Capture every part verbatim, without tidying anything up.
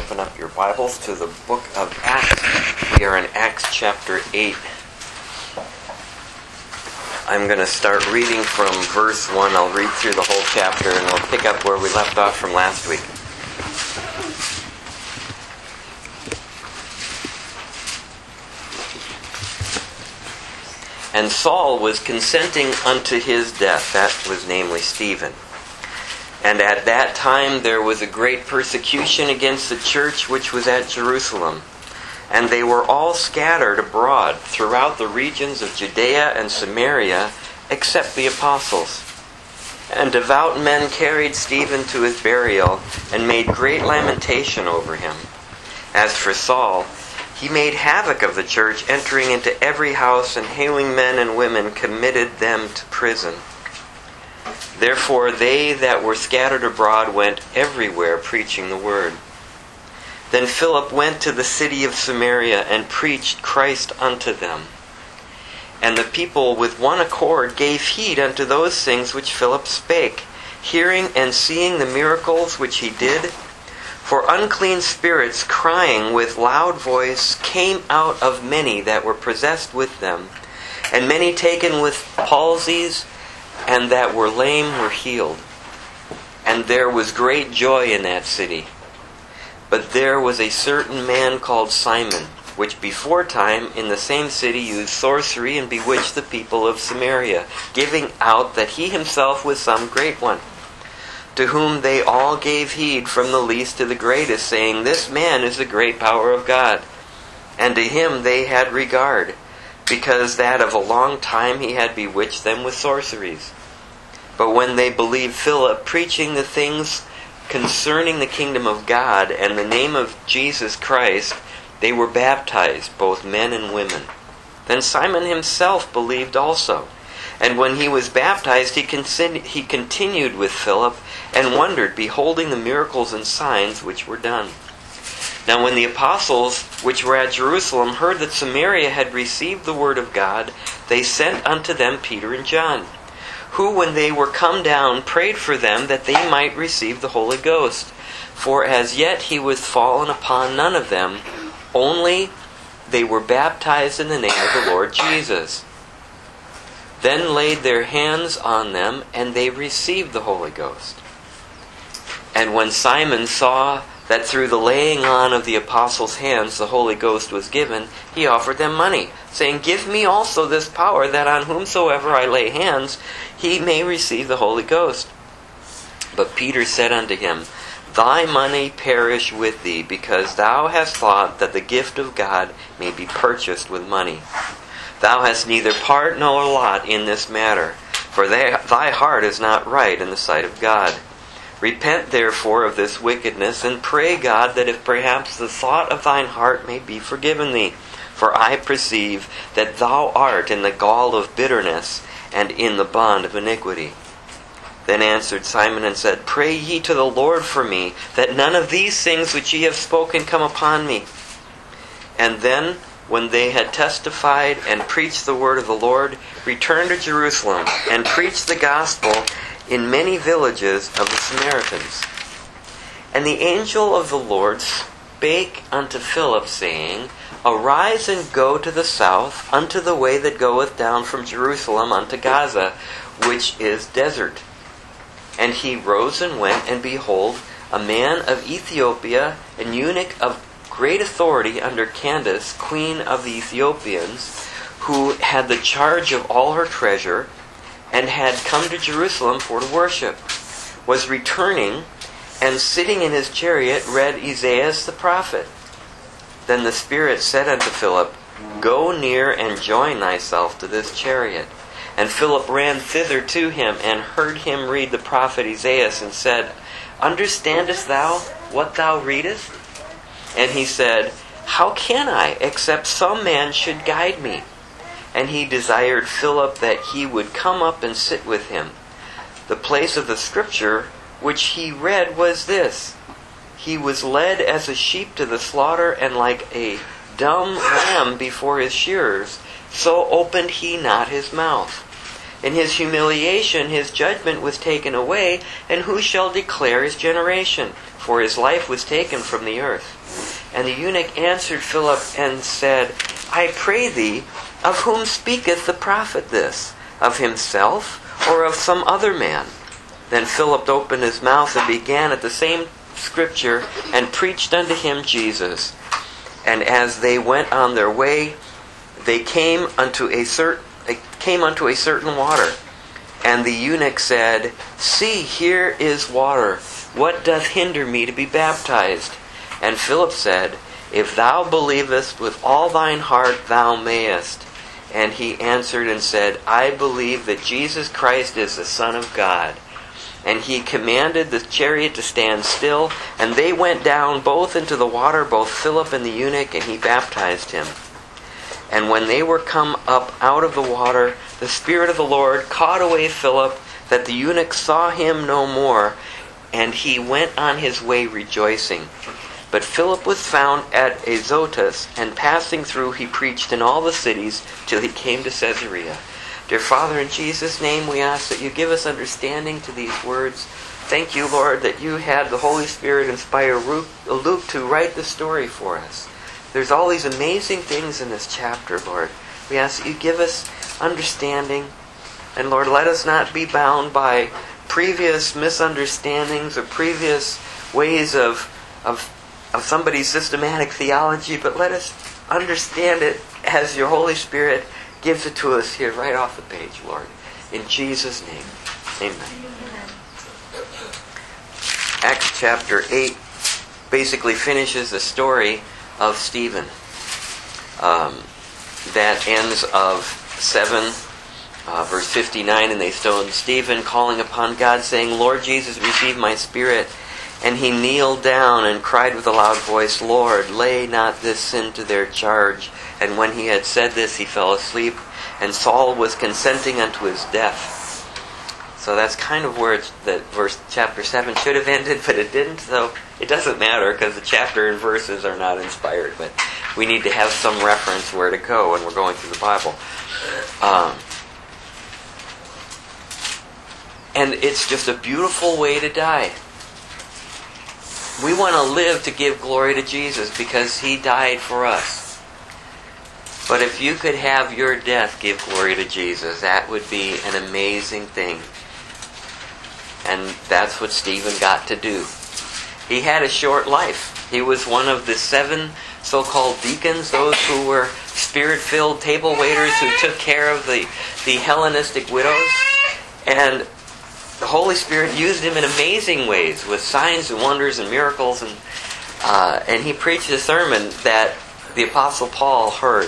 open up your Bibles to the book of Acts. We are in Acts chapter eight. I'm going to start reading from verse one. I'll read through the whole chapter and we'll pick up where we left off from last week. And Saul was consenting unto his death. That was namely Stephen. And at that time there was a great persecution against the church which was at Jerusalem. And they were all scattered abroad throughout the regions of Judea and Samaria, except the apostles. And devout men carried Stephen to his burial, and made great lamentation over him. As for Saul, he made havoc of the church, entering into every house, and hailing men and women, committed them to prison. Therefore they that were scattered abroad went everywhere preaching the word. Then Philip went to the city of Samaria and preached Christ unto them. And the people with one accord gave heed unto those things which Philip spake, hearing and seeing the miracles which he did. For unclean spirits, crying with loud voice, came out of many that were possessed with them, and many taken with palsies, and that were lame were healed. And there was great joy in that city. But there was a certain man called Simon, which before time in the same city used sorcery and bewitched the people of Samaria, giving out that he himself was some great one. To whom they all gave heed from the least to the greatest, saying, This man is the great power of God. And to him they had regard, because that of a long time he had bewitched them with sorceries. But when they believed Philip, preaching the things concerning the kingdom of God and the name of Jesus Christ, they were baptized, both men and women. Then Simon himself believed also. And when he was baptized, he, con- he continued with Philip, and wondered, beholding the miracles and signs which were done. Now when the apostles which were at Jerusalem heard that Samaria had received the word of God, they sent unto them Peter and John, who when they were come down prayed for them that they might receive the Holy Ghost. For as yet he was fallen upon none of them, only they were baptized in the name of the Lord Jesus. Then laid their hands on them, and they received the Holy Ghost. And when Simon saw that through the laying on of the apostles' hands the Holy Ghost was given, he offered them money, saying, Give me also this power, that on whomsoever I lay hands, he may receive the Holy Ghost. But Peter said unto him, Thy money perish with thee, because thou hast thought that the gift of God may be purchased with money. Thou hast neither part nor lot in this matter, for thy heart is not right in the sight of God. Repent therefore of this wickedness, and pray God that if perhaps the thought of thine heart may be forgiven thee. For I perceive that thou art in the gall of bitterness, and in the bond of iniquity. Then answered Simon and said, Pray ye to the Lord for me, that none of these things which ye have spoken come upon me. And then, when they had testified and preached the word of the Lord, returned to Jerusalem, and preached the gospel in many villages of the Samaritans. And the angel of the Lord spake unto Philip, saying, Arise and go to the south, unto the way that goeth down from Jerusalem unto Gaza, which is desert. And he rose and went, and behold, a man of Ethiopia, an eunuch of great authority under Candace, queen of the Ethiopians, who had the charge of all her treasure, and had come to Jerusalem for to worship, was returning, and sitting in his chariot read Isaiah the prophet. Then the Spirit said unto Philip, Go near and join thyself to this chariot. And Philip ran thither to him, and heard him read the prophet Isaiah, and said, Understandest thou what thou readest? And he said, How can I, except some man should guide me? And he desired Philip that he would come up and sit with him. The place of the scripture which he read was this: He was led as a sheep to the slaughter, and like a dumb lamb before his shearers, so opened he not his mouth. In his humiliation his judgment was taken away, and who shall declare his generation? for his life was taken from the earth. And the eunuch answered Philip and said, I pray thee, of whom speaketh the prophet this? Of himself, or of some other man? Then Philip opened his mouth and began at the same scripture, and preached unto him Jesus. And as they went on their way, they came unto a certain they came unto a certain water. And the eunuch said, See, here is water. What doth hinder me to be baptized? And Philip said, If thou believest with all thine heart, thou mayest. And he answered and said, I believe that Jesus Christ is the Son of God. And he commanded the chariot to stand still, and they went down both into the water, both Philip and the eunuch, and he baptized him. And when they were come up out of the water, the Spirit of the Lord caught away Philip, that the eunuch saw him no more, and he went on his way rejoicing. But Philip was found at Azotus, and passing through he preached in all the cities till he came to Caesarea. Dear Father, in Jesus' name we ask that you give us understanding to these words. Thank you, Lord, that you had the Holy Spirit inspire Luke to write the story for us. There's all these amazing things in this chapter, Lord. We ask that you give us understanding. And Lord, let us not be bound by previous misunderstandings or previous ways of, of, of somebody's systematic theology, but let us understand it as your Holy Spirit gives it to us here right off the page, Lord. In Jesus' name, amen. Acts chapter eight basically finishes the story of Stephen. Um, that ends of seven, uh, verse fifty-nine, and they stoned Stephen, calling upon God, saying, Lord Jesus, receive my spirit. And he kneeled down and cried with a loud voice, Lord, lay not this sin to their charge. And when he had said this, he fell asleep, and Saul was consenting unto his death. So that's kind of where it's, that verse chapter seven should have ended, but it didn't. So it doesn't matter because the chapter and verses are not inspired. But we need to have some reference where to go when we're going through the Bible. Um, and it's just a beautiful way to die. We want to live to give glory to Jesus because he died for us. But if you could have your death give glory to Jesus, that would be an amazing thing. And that's what Stephen got to do. He had a short life. He was one of the seven so-called deacons, those who were spirit-filled table waiters who took care of the, the Hellenistic widows. And the Holy Spirit used him in amazing ways with signs and wonders and miracles. And, uh, and he preached a sermon that the Apostle Paul heard.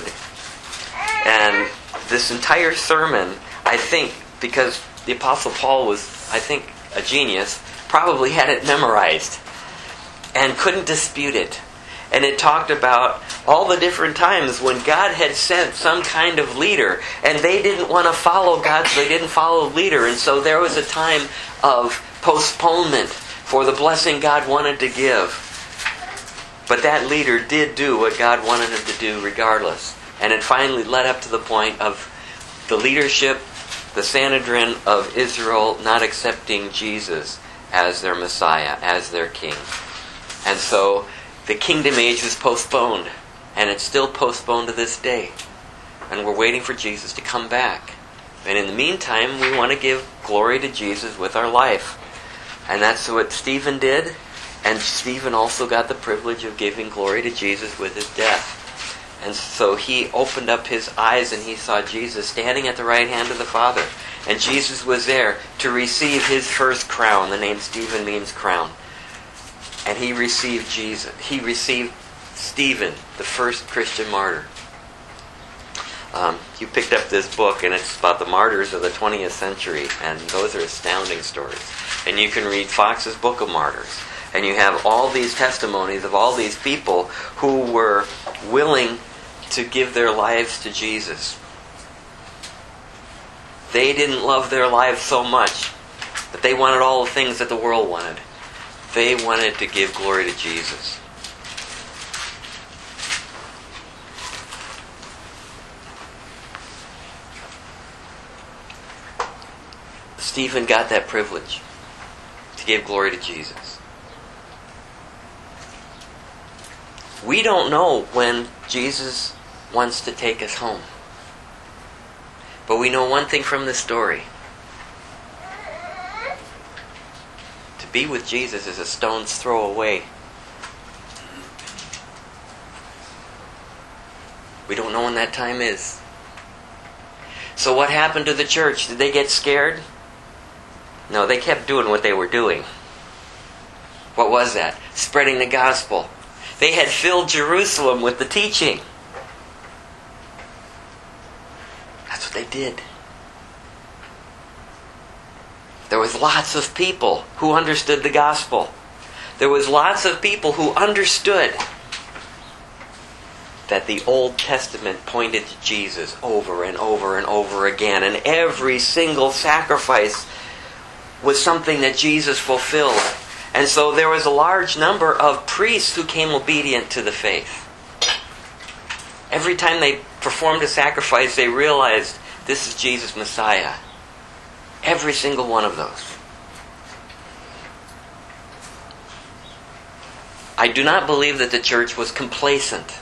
And this entire sermon, I think, because the Apostle Paul was, I think, a genius, probably had it memorized and couldn't dispute it. And it talked about all the different times when God had sent some kind of leader and they didn't want to follow God, so they didn't follow the leader. And so there was a time of postponement for the blessing God wanted to give. But that leader did do what God wanted him to do regardless. And it finally led up to the point of the leadership, the Sanhedrin of Israel, not accepting Jesus as their Messiah, as their king. And so the kingdom age was postponed. And it's still postponed to this day. And we're waiting for Jesus to come back. And in the meantime, we want to give glory to Jesus with our life. And that's what Stephen did. And Stephen also got the privilege of giving glory to Jesus with his death. And so he opened up his eyes and he saw Jesus standing at the right hand of the Father. And Jesus was there to receive his first crown. The name Stephen means crown. And he received Jesus. He received Stephen, the first Christian martyr. Um, you picked up this book and it's about the martyrs of the twentieth century. And those are astounding stories. And you can read Fox's Book of Martyrs. And you have all these testimonies of all these people who were willing to give their lives to Jesus. They didn't love their lives so much, but they wanted all the things that the world wanted. They wanted to give glory to Jesus. Stephen got that privilege to give glory to Jesus. We don't know when Jesus wants to take us home. But we know one thing from this story. To be with Jesus is a stone's throw away. We don't know when that time is. So what happened to the church? Did they get scared? No, they kept doing what they were doing. What was that? Spreading the gospel. They had filled Jerusalem with the teaching. That's what they did. There was lots of people who understood the gospel. There was lots of people who understood that the Old Testament pointed to Jesus over and over and over again. And every single sacrifice was something that Jesus fulfilled. And so there was a large number of priests who came obedient to the faith. Every time they performed a sacrifice, they realized this is Jesus Messiah. Every single one of those. I do not believe that the church was complacent.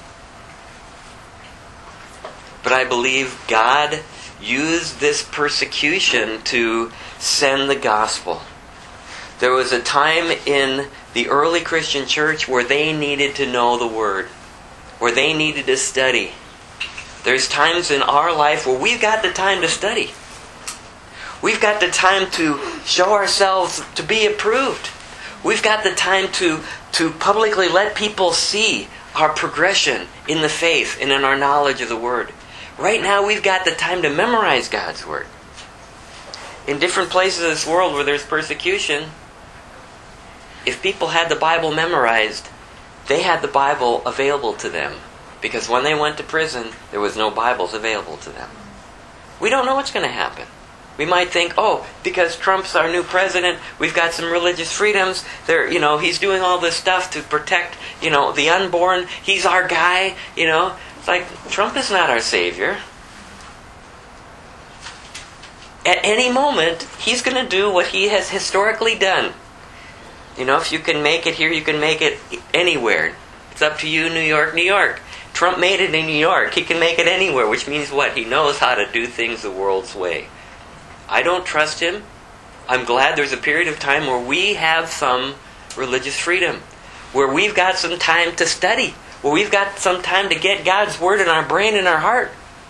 But I believe God used this persecution to send the gospel. There was a time in the early Christian church where they needed to know the Word, where they needed to study. There's times in our life where we've got the time to study. We've got the time to show ourselves to be approved. We've got the time to, to publicly let people see our progression in the faith and in our knowledge of the Word. Right now we've got the time to memorize God's Word. In different places of this world where there's persecution, if people had the Bible memorized, they had the Bible available to them. Because when they went to prison, there was no Bibles available to them. We don't know what's going to happen. We might think, oh, because Trump's our new president, we've got some religious freedoms. There, you know, he's doing all this stuff to protect, you know, the unborn. He's our guy, you know. It's like, Trump is not our savior. At any moment, he's going to do what he has historically done. You know, if you can make it here, you can make it anywhere. It's up to you, New York, New York. Trump made it in New York. He can make it anywhere, which means what? He knows how to do things the world's way. I don't trust him. I'm glad there's a period of time where we have some religious freedom, where we've got some time to study, where we've got some time to get God's Word in our brain and our heart.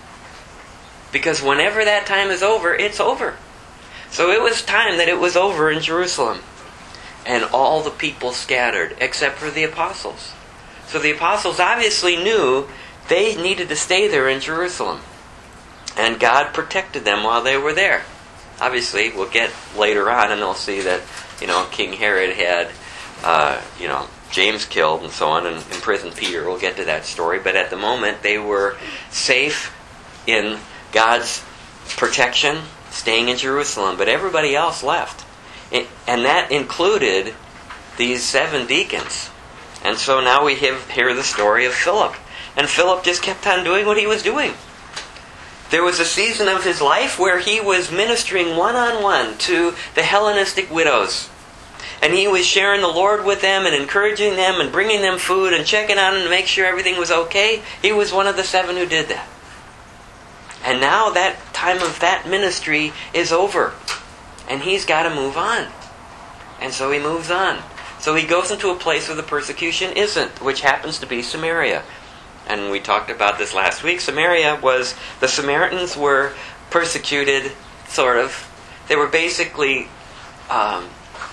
Because whenever that time is over, it's over. So it was time that it was over in Jerusalem. And all the people scattered, except for the apostles. So the apostles obviously knew they needed to stay there in Jerusalem. And God protected them while they were there. Obviously, we'll get later on and they'll see that, you know, King Herod had, uh, you know, James killed and so on and imprisoned Peter. We'll get to that story. But at the moment, they were safe in God's protection, staying in Jerusalem. But everybody else left. It, and that included these seven deacons. And so now we have, hear the story of Philip. And Philip just kept on doing what he was doing. There was a season of his life where he was ministering one-on-one to the Hellenistic widows. And he was sharing the Lord with them and encouraging them and bringing them food and checking on them to make sure everything was okay. He was one of the seven who did that. And now that time of that ministry is over. And he's got to move on. And so he moves on. So he goes into a place where the persecution isn't, which happens to be Samaria. And we talked about this last week. Samaria was, the Samaritans were persecuted, sort of. They were basically um,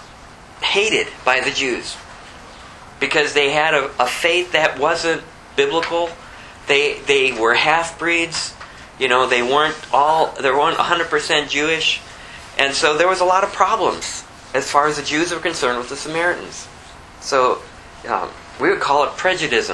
hated by the Jews. Because they had a, a faith that wasn't biblical. They they were half-breeds. You know, they weren't all, they weren't one hundred percent Jewish. And so there was a lot of problems as far as the Jews were concerned with the Samaritans. So um, we would call it prejudice.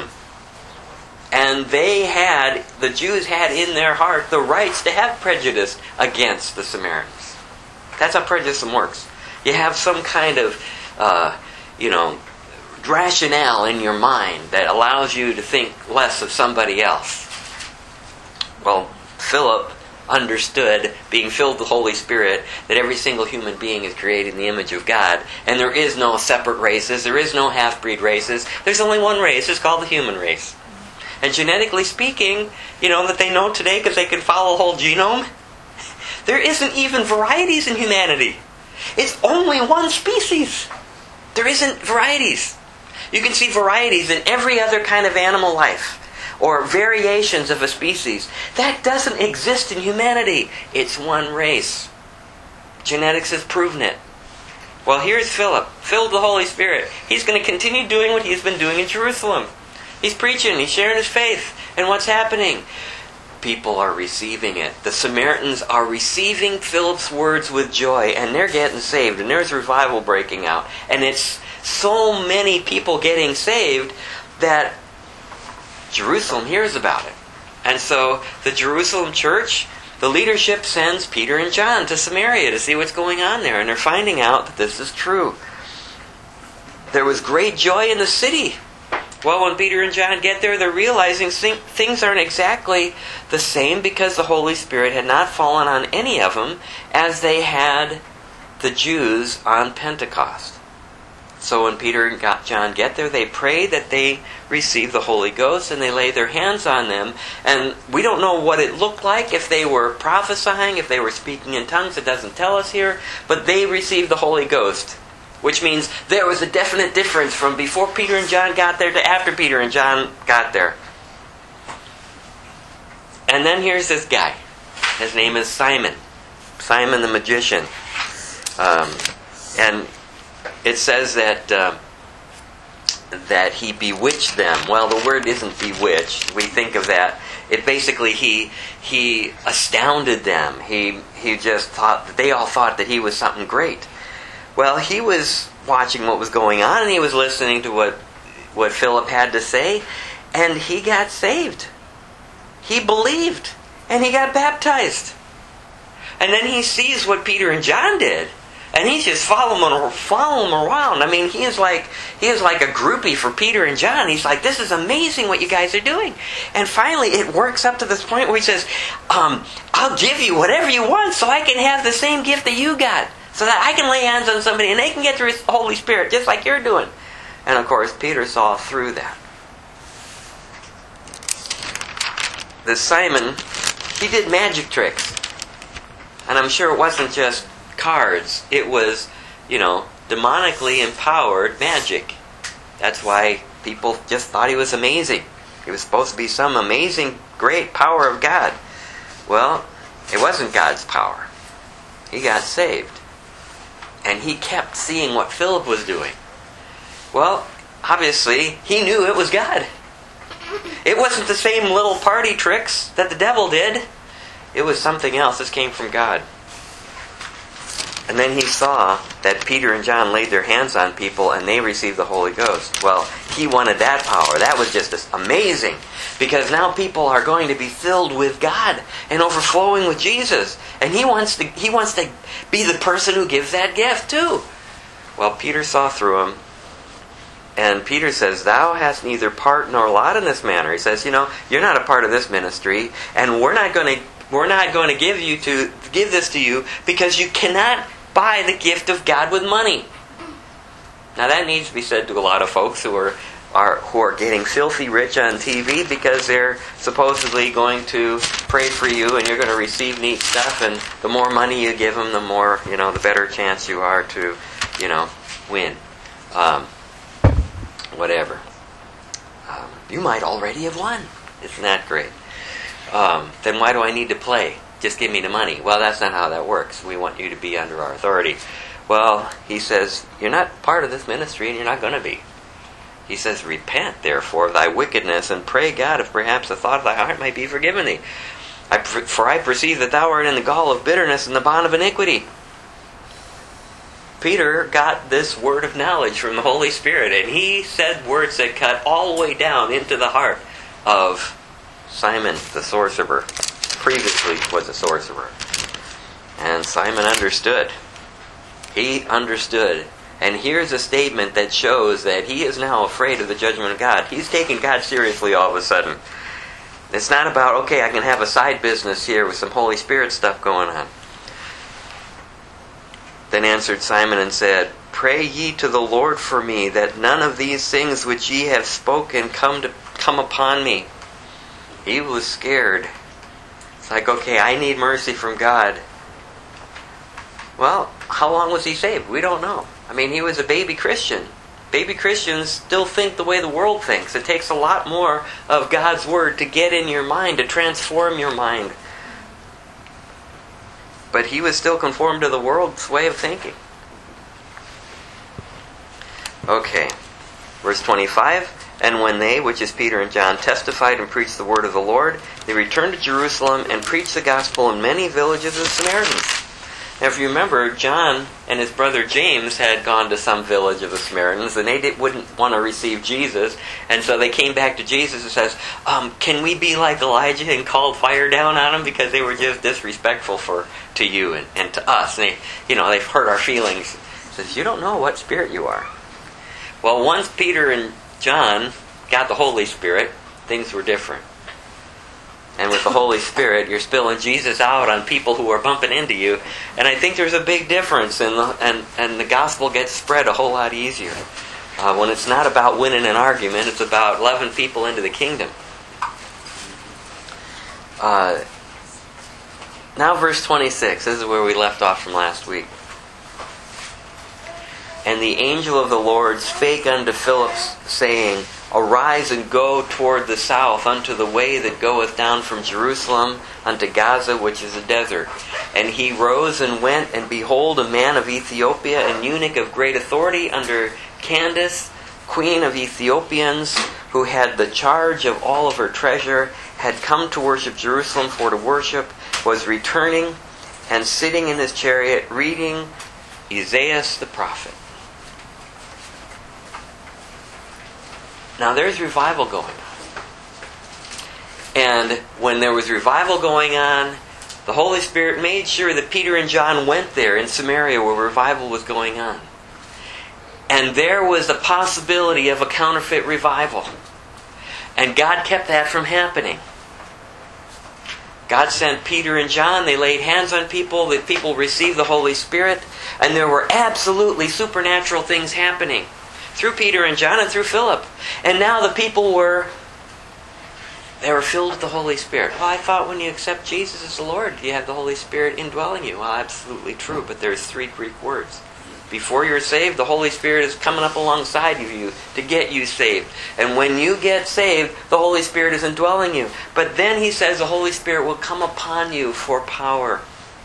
And they had, the Jews had in their heart the rights to have prejudice against the Samaritans. That's how prejudice works. You have some kind of, uh, you know, rationale in your mind that allows you to think less of somebody else. Well, Philip understood, being filled with the Holy Spirit, that every single human being is created in the image of God, and there is no separate races, there is no half-breed races, there's only one race, it's called the human race. And genetically speaking, you know, that they know today because they can follow the whole genome, there isn't even varieties in humanity. It's only one species. There isn't varieties. You can see varieties in every other kind of animal life, or variations of a species. That doesn't exist in humanity. It's one race. Genetics has proven it. Well, here's Philip, filled with the Holy Spirit. He's going to continue doing what he's been doing in Jerusalem. He's preaching, he's sharing his faith. And what's happening? People are receiving it. The Samaritans are receiving Philip's words with joy, and they're getting saved, and there's revival breaking out. And it's so many people getting saved that Jerusalem hears about it. And so the Jerusalem church, the leadership sends Peter and John to Samaria to see what's going on there, and they're finding out that this is true. There was great joy in the city. Well, when Peter and John get there, they're realizing things aren't exactly the same because the Holy Spirit had not fallen on any of them as they had the Jews on Pentecost. So when Peter and John get there, they pray that they receive the Holy Ghost, and they lay their hands on them. And we don't know what it looked like, if they were prophesying, if they were speaking in tongues. It doesn't tell us here. But they received the Holy Ghost, which means there was a definite difference from before Peter and John got there to after Peter and John got there. And then here's this guy. His name is Simon. Simon the magician. Um, and it says that uh, that he bewitched them. Well, the word isn't bewitched. We think of that. It basically, he he astounded them. He he just thought, they all thought that he was something great. Well, he was watching what was going on, and he was listening to what what Philip had to say, and he got saved. He believed, and he got baptized. And then he sees what Peter and John did, and he's just following them, following them around. I mean, he is like he is like a groupie for Peter and John. He's like, this is amazing what you guys are doing. And finally, it works up to this point where he says, um, I'll give you whatever you want so I can have the same gift that you got. So that I can lay hands on somebody and they can get the Holy Spirit just like you're doing. And of course, Peter saw through that. This Simon, he did magic tricks. And I'm sure it wasn't just cards. It was, you know, demonically empowered magic. That's why people just thought he was amazing. He was supposed to be some amazing, great power of God. Well, it wasn't God's power. He got saved. And he kept seeing what Philip was doing. Well, obviously, he knew it was God. It wasn't the same little party tricks that the devil did. It was something else. This came from God. And then he saw that Peter and John laid their hands on people and they received the Holy Ghost. Well, he wanted that power. That was just amazing. Because now people are going to be filled with God and overflowing with Jesus. And he wants to he wants to be the person who gives that gift too. Well, Peter saw through him. And Peter says, thou hast neither part nor lot in this matter. He says, you know, you're not a part of this ministry, and we're not going to we're not going to give you to give this to you because you cannot buy the gift of God with money. Now that needs to be said to a lot of folks who are are who are getting filthy rich on T V because they're supposedly going to pray for you and you're going to receive neat stuff, and the more money you give them, the more, you know, the better chance you are to, you know, win. Um, whatever. Um, you might already have won. Isn't that great? Um, then why do I need to play? Just give me the money. Well, that's not how that works. We want you to be under our authority. Well, he says, you're not part of this ministry and you're not going to be. He says, repent, therefore, of thy wickedness, and pray God if perhaps the thought of thy heart might be forgiven thee. I, for I perceive that thou art in the gall of bitterness and the bond of iniquity. Peter got this word of knowledge from the Holy Spirit, and he said words that cut all the way down into the heart of Simon the sorcerer. Previously was a sorcerer. And Simon understood. He understood. And here's a statement that shows that he is now afraid of the judgment of God. He's taking God seriously all of a sudden. It's not about, okay, I can have a side business here with some Holy Spirit stuff going on. Then answered Simon and said, Pray ye to the Lord for me, that none of these things which ye have spoken come to come upon me. He was scared. It's like, okay, I need mercy from God. Well, how long was he saved? We don't know. I mean, he was a baby Christian. Baby Christians still think the way the world thinks. It takes a lot more of God's Word to get in your mind, to transform your mind. But he was still conformed to the world's way of thinking. Okay, verse twenty-five. And when they, which is Peter and John, testified and preached the word of the Lord, they returned to Jerusalem and preached the gospel in many villages of the Samaritans. Now, if you remember, John and his brother James had gone to some village of the Samaritans, and they did, wouldn't want to receive Jesus, and so they came back to Jesus and says, um, "Can we be like Elijah and call fire down on them because they were just disrespectful for to you and, and to us? And they, you know, they've hurt our feelings." He says, "You don't know what spirit you are." Well, once Peter and John got the Holy Spirit, things were different. And with the Holy Spirit, you're spilling Jesus out on people who are bumping into you. And I think there's a big difference, in the, and, and the gospel gets spread a whole lot easier. Uh, when it's not about winning an argument, it's about loving people into the kingdom. Uh, now verse twenty-six, this is where we left off from last week. And the angel of the Lord spake unto Philip, saying, Arise and go toward the south unto the way that goeth down from Jerusalem unto Gaza, which is a desert. And he rose and went, and behold, a man of Ethiopia, an eunuch of great authority under Candace, queen of Ethiopians, who had the charge of all of her treasure, had come to worship Jerusalem for to worship, was returning, and sitting in his chariot, reading Isaiah the prophet. Now there's revival going on. And when there was revival going on, the Holy Spirit made sure that Peter and John went there in Samaria where revival was going on. And there was a possibility of a counterfeit revival. And God kept that from happening. God sent Peter and John, they laid hands on people, the people received the Holy Spirit, and there were absolutely supernatural things happening through Peter and John and through Philip. And now the people were, they were filled with the Holy Spirit. Well, I thought when you accept Jesus as the Lord, you have the Holy Spirit indwelling you. Well, absolutely true, but there's three Greek words. Before you're saved, the Holy Spirit is coming up alongside of you to get you saved. And when you get saved, the Holy Spirit is indwelling you. But then he says the Holy Spirit will come upon you for power.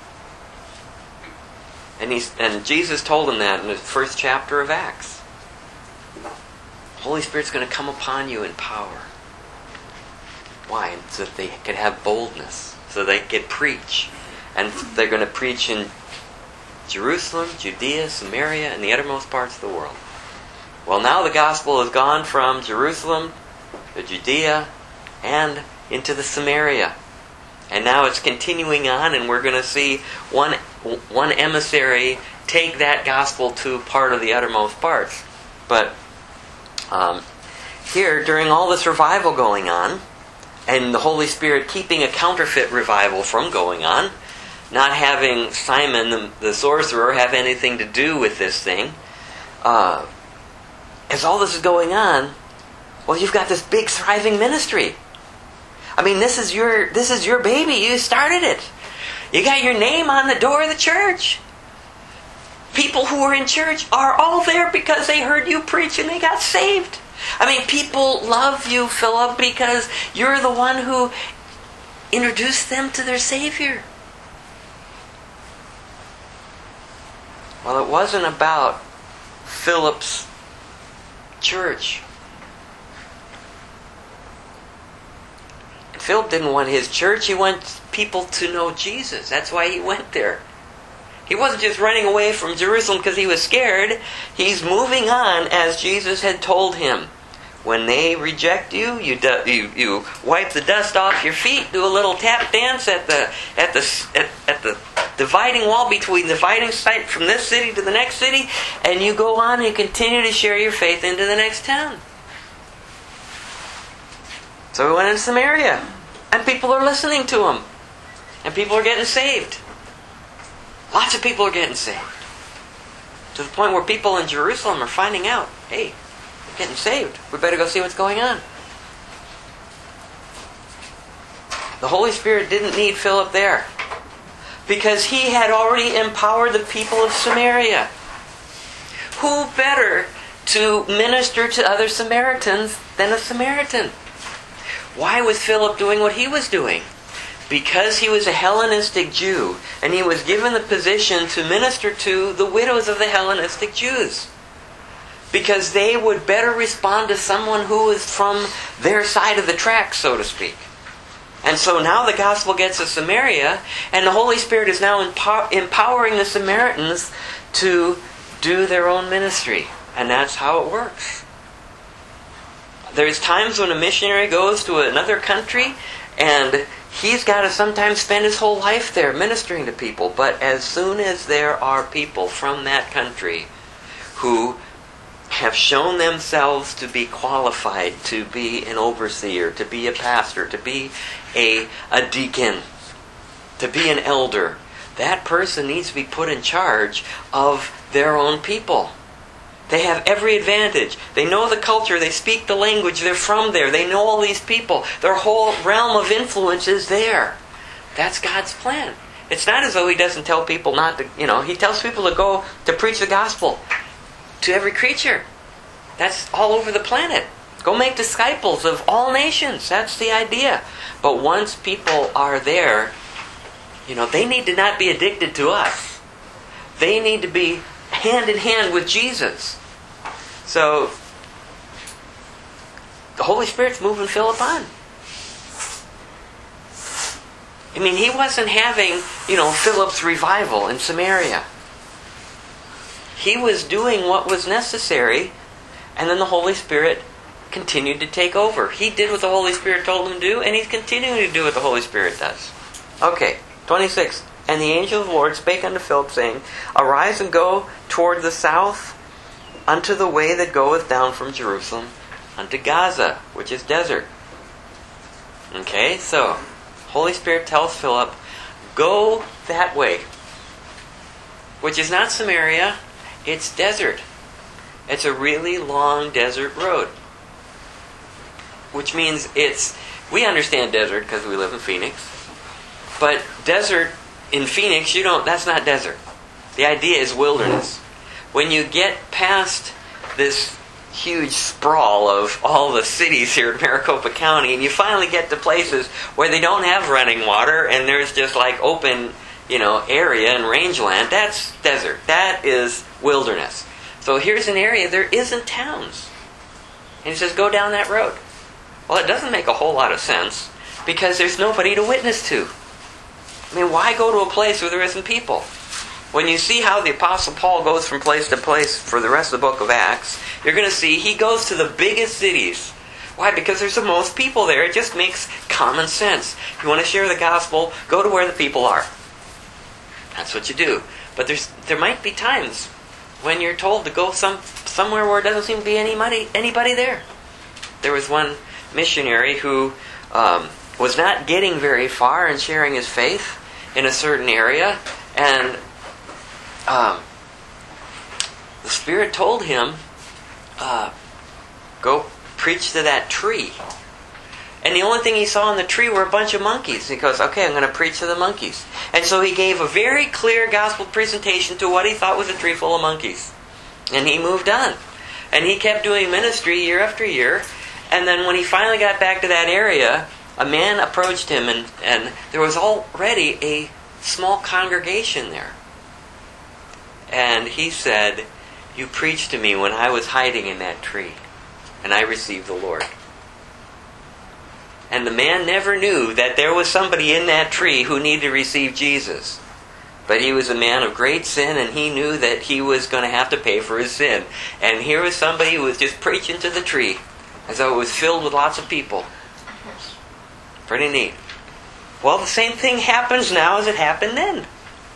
And, he's, and Jesus told him that in the first chapter of Acts. The Holy Spirit's going to come upon you in power. Why? So that they could have boldness. So they could preach. And they're going to preach in Jerusalem, Judea, Samaria, and the uttermost parts of the world. Well, now the gospel has gone from Jerusalem to Judea and into the Samaria. And now it's continuing on, and we're going to see one, one emissary take that gospel to part of the uttermost parts. But um, here, during all this revival going on, and the Holy Spirit keeping a counterfeit revival from going on, not having Simon the, the sorcerer have anything to do with this thing, uh, as all this is going on, well, you've got this big thriving ministry. I mean, this is your this is your baby. You started it. You got your name on the door of the church. People who are in church are all there because they heard you preach and they got saved. I mean, people love you, Philip, because you're the one who introduced them to their Savior. Well, it wasn't about Philip's church. Philip didn't want his church. He wanted people to know Jesus. That's why he went there. He wasn't just running away from Jerusalem because he was scared. He's moving on as Jesus had told him. When they reject you, you du- you you wipe the dust off your feet, do a little tap dance at the at the at, at the dividing wall between the dividing site from this city to the next city, and you go on and you continue to share your faith into the next town. So we went into Samaria. And people are listening to him. And people are getting saved. Lots of people are getting saved. To the point where people in Jerusalem are finding out, hey, we're getting saved. We better go see what's going on. The Holy Spirit didn't need Philip there, because he had already empowered the people of Samaria. Who better to minister to other Samaritans than a Samaritan? Why was Philip doing what he was doing? Because he was a Hellenistic Jew, and he was given the position to minister to the widows of the Hellenistic Jews. Because they would better respond to someone who is from their side of the tracks, so to speak. And so now the gospel gets to Samaria, and the Holy Spirit is now empower- empowering the Samaritans to do their own ministry. And that's how it works. There's times when a missionary goes to another country, and he's got to sometimes spend his whole life there ministering to people. But as soon as there are people from that country who have shown themselves to be qualified to be an overseer, to be a pastor, to be a, a deacon, to be an elder, that person needs to be put in charge of their own people. They have every advantage. They know the culture. They speak the language. They're from there. They know all these people. Their whole realm of influence is there. That's God's plan. It's not as though He doesn't tell people not to, you know, He tells people to go to preach the gospel to every creature. That's all over the planet. Go make disciples of all nations. That's the idea. But once people are there, you know, they need to not be addicted to us. They need to be hand in hand with Jesus. So, the Holy Spirit's moving Philip on. I mean, he wasn't having, you know, Philip's revival in Samaria. He was doing what was necessary, and then the Holy Spirit continued to take over. He did what the Holy Spirit told him to do, and he's continuing to do what the Holy Spirit does. Okay, twenty-six. And the angel of the Lord spake unto Philip, saying, Arise and go toward the south, unto the way that goeth down from Jerusalem unto Gaza, which is desert. Okay, so Holy Spirit tells Philip, go that way, which is not Samaria, it's desert. It's a really long desert road, which means it's, we understand desert because we live in Phoenix, but desert in Phoenix, you don't, that's not desert. The idea is wilderness. When you get past this huge sprawl of all the cities here in Maricopa County, and you finally get to places where they don't have running water and there's just like open, you know, area and rangeland, that's desert. That is wilderness. So here's an area there isn't towns. And he says, go down that road. Well, it doesn't make a whole lot of sense because there's nobody to witness to. I mean, why go to a place where there isn't people? When you see how the Apostle Paul goes from place to place for the rest of the book of Acts, you're going to see he goes to the biggest cities. Why? Because there's the most people there. It just makes common sense. If you want to share the gospel, go to where the people are. That's what you do. But there's there might be times when you're told to go some somewhere where there doesn't seem to be anybody, anybody there. There was one missionary who um, was not getting very far in sharing his faith in a certain area, and um, the Spirit told him, uh, go preach to that tree. And the only thing he saw in the tree were a bunch of monkeys. He goes, okay, I'm going to preach to the monkeys. And so he gave a very clear gospel presentation to what he thought was a tree full of monkeys. And he moved on. And he kept doing ministry year after year. And then when he finally got back to that area, a man approached him, and, and there was already a small congregation there. And he said, you preached to me when I was hiding in that tree, and I received the Lord. And the man never knew that there was somebody in that tree who needed to receive Jesus. But he was a man of great sin, and he knew that he was going to have to pay for his sin. And here was somebody who was just preaching to the tree, as though it was filled with lots of people. Pretty neat. Well, the same thing happens now as it happened then.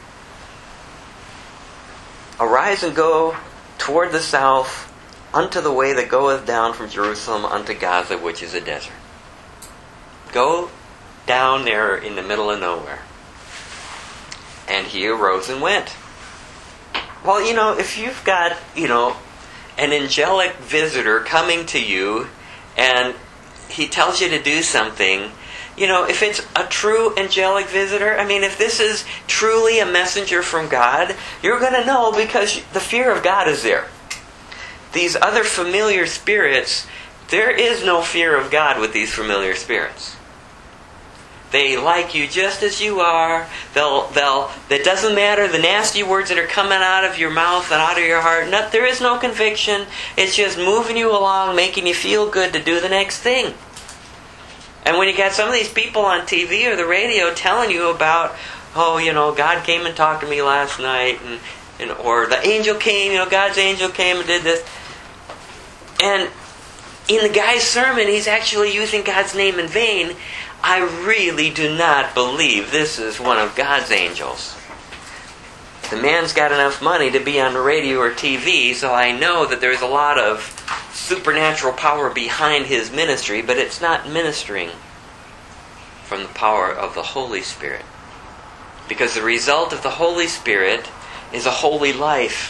Arise and go toward the south, unto the way that goeth down from Jerusalem unto Gaza, which is a desert. Go down there in the middle of nowhere. And he arose and went. Well, you know, if you've got, you know, an angelic visitor coming to you and he tells you to do something, you know, if it's a true angelic visitor, I mean, if this is truly a messenger from God, you're going to know because the fear of God is there. These other familiar spirits, there is no fear of God with these familiar spirits. They like you just as you are. They'll, they'll, it doesn't matter the nasty words that are coming out of your mouth and out of your heart. No, there is no conviction. It's just moving you along, making you feel good to do the next thing. And when you got some of these people on T V or the radio telling you about, oh, you know, God came and talked to me last night, and, and or the angel came, you know, God's angel came and did this. And in the guy's sermon, he's actually using God's name in vain. I really do not believe this is one of God's angels. The man's got enough money to be on the radio or T V, so I know that there's a lot of supernatural power behind his ministry, but it's not ministering from the power of the Holy Spirit. Because the result of the Holy Spirit is a holy life.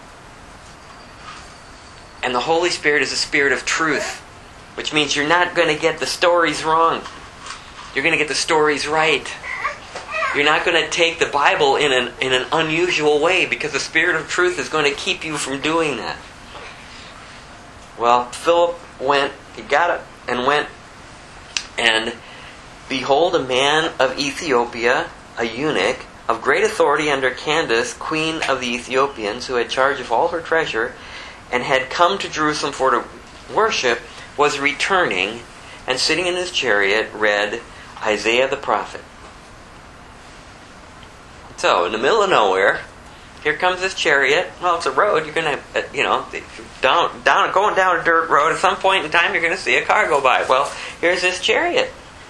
And the Holy Spirit is a spirit of truth, which means you're not going to get the stories wrong. You're going to get the stories right. You're not going to take the Bible in an, in an unusual way, because the Spirit of truth is going to keep you from doing that. Well, Philip went, he got up and went, and behold, a man of Ethiopia, a eunuch, of great authority under Candace, queen of the Ethiopians, who had charge of all her treasure, and had come to Jerusalem for to worship, was returning, and sitting in his chariot, read Isaiah the prophet. So, in the middle of nowhere, here comes this chariot. Well, it's a road. You're going to, you know, down, down, going down a dirt road. At some point in time, you're going to see a car go by. Well, here's this chariot.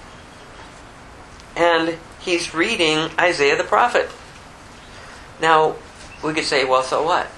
And he's reading Isaiah the prophet. Now, we could say, well, so what?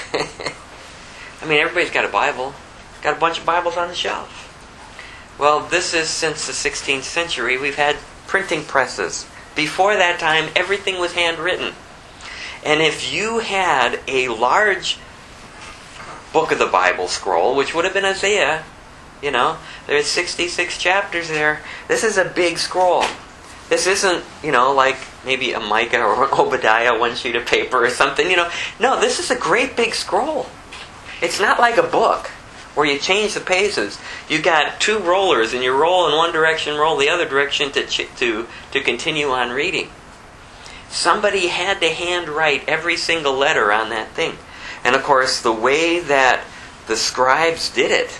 I mean, everybody's got a Bible. Got a bunch of Bibles on the shelf. Well, this is since the sixteenth century. We've had printing presses. Before that time, everything was handwritten. And if you had a large book of the Bible scroll, which would have been Isaiah, you know, there's sixty-six chapters there. This is a big scroll. This isn't, you know, like maybe a Micah or an Obadiah, one sheet of paper or something, you know. No, this is a great big scroll. It's not like a book where you change the pages. You got two rollers, and you roll in one direction, roll the other direction to ch- to to continue on reading. Somebody had to handwrite every single letter on that thing. And of course, the way that the scribes did it,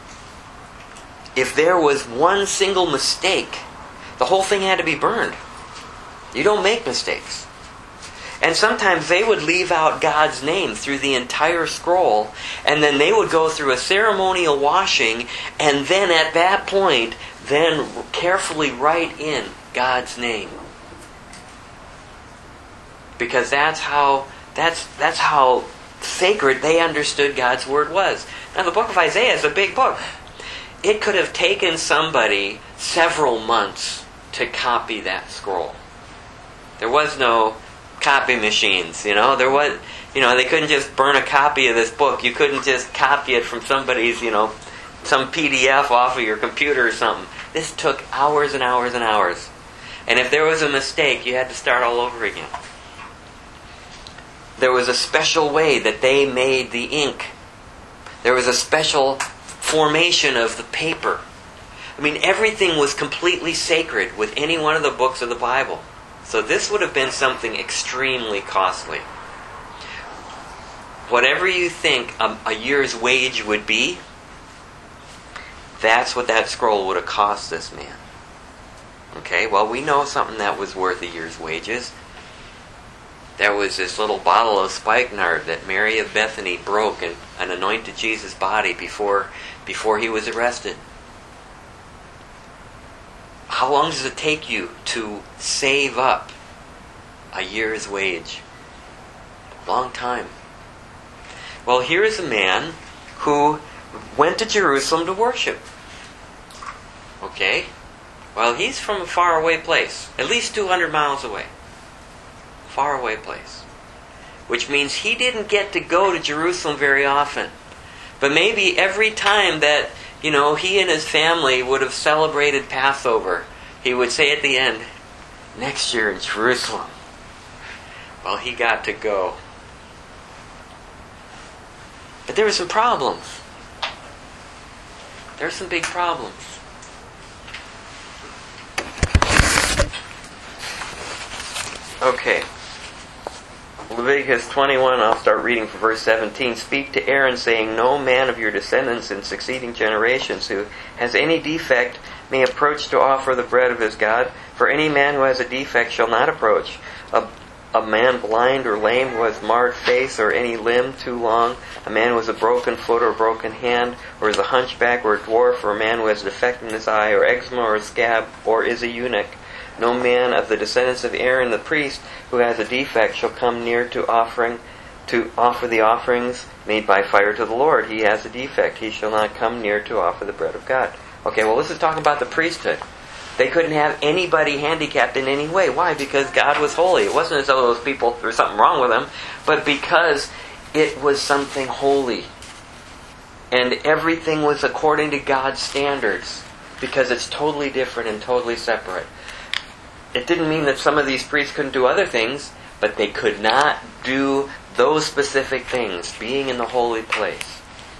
if there was one single mistake, the whole thing had to be burned. You don't make mistakes. And sometimes they would leave out God's name through the entire scroll, and then they would go through a ceremonial washing, and then at that point, then carefully write in God's name. Because that's how that's that's how sacred they understood God's word was. Now, the book of Isaiah is a big book. It could have taken somebody several months to copy that scroll. There was no copy machines, you know. There was, you know, they couldn't just burn a copy of this book. You couldn't just copy it from somebody's, you know, some P D F off of your computer or something. This took hours and hours and hours. And if there was a mistake, you had to start all over again. There was a special way that they made the ink. There was a special formation of the paper. I mean, everything was completely sacred with any one of the books of the Bible. So this would have been something extremely costly. Whatever you think a, a year's wage would be, that's what that scroll would have cost this man. Okay, well, we know something that was worth a year's wages. There was this little bottle of spikenard that Mary of Bethany broke and, and anointed Jesus' body before, before he was arrested. How long does it take you to save up a year's wage? Long time. Well, here is a man who went to Jerusalem to worship. Okay? Well, he's from a faraway place, at least two hundred miles away. Faraway place. Which means he didn't get to go to Jerusalem very often. But maybe every time that, you know, he and his family would have celebrated Passover, he would say at the end, next year in Jerusalem. Well, he got to go. But there were some problems. There were some big problems. Okay. Leviticus twenty-one, I'll start reading from verse seventeen. Speak to Aaron, saying, no man of your descendants in succeeding generations who has any defect may approach to offer the bread of his God. For any man who has a defect shall not approach. A, a man blind or lame who has marred face or any limb too long, a man who has a broken foot or a broken hand, or is a hunchback or a dwarf, or a man who has a defect in his eye, or eczema or a scab, or is a eunuch. No man of the descendants of Aaron the priest who has a defect shall come near to offering to offer the offerings made by fire to the Lord. He has a defect. He shall not come near to offer the bread of God. Okay, well, this is talking about the priesthood. They couldn't have anybody handicapped in any way. Why? Because God was holy. It wasn't as though those people, there was something wrong with them, but because it was something holy. And everything was according to God's standards, because it's totally different and totally separate. It didn't mean that some of these priests couldn't do other things, but they could not do those specific things, being in the holy place.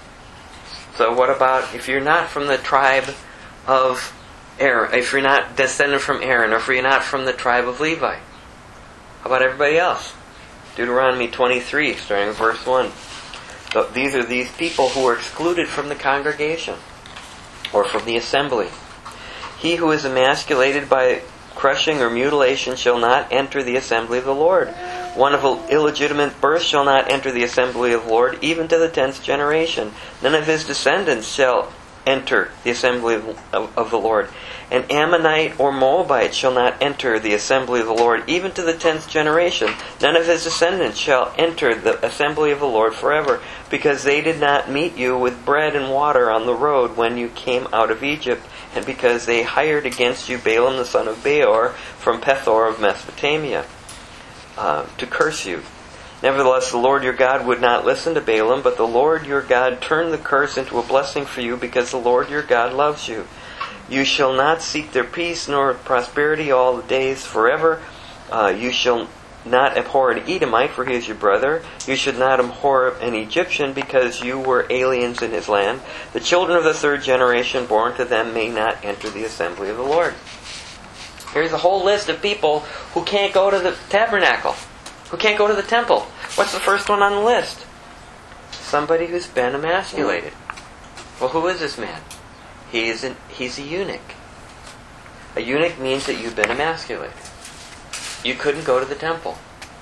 So what about if you're not from the tribe of Aaron, if you're not descended from Aaron, or if you're not from the tribe of Levi? How about everybody else? Deuteronomy twenty-three, starting with verse one. So these are these people who were excluded from the congregation, or from the assembly. He who is emasculated by crushing or mutilation shall not enter the assembly of the Lord. One of illegitimate birth shall not enter the assembly of the Lord, even to the tenth generation. None of his descendants shall enter the assembly of, of, of the Lord. An Ammonite or Moabite shall not enter the assembly of the Lord, even to the tenth generation. None of his descendants shall enter the assembly of the Lord forever, because they did not meet you with bread and water on the road when you came out of Egypt, and because they hired against you Balaam the son of Beor from Pethor of Mesopotamia uh, to curse you. Nevertheless, the Lord your God would not listen to Balaam, but the Lord your God turned the curse into a blessing for you, because the Lord your God loves you. You shall not seek their peace nor prosperity all the days forever. Uh, you shall not abhor an Edomite, for he is your brother. You should not abhor an Egyptian, because you were aliens in his land. The children of the third generation born to them may not enter the assembly of the Lord. Here's a whole list of people who can't go to the tabernacle, who can't go to the temple. What's the first one on the list? Somebody who's been emasculated. Well, who is this man? He is an, he's a eunuch. A eunuch means that you've been emasculated. You couldn't go to the temple.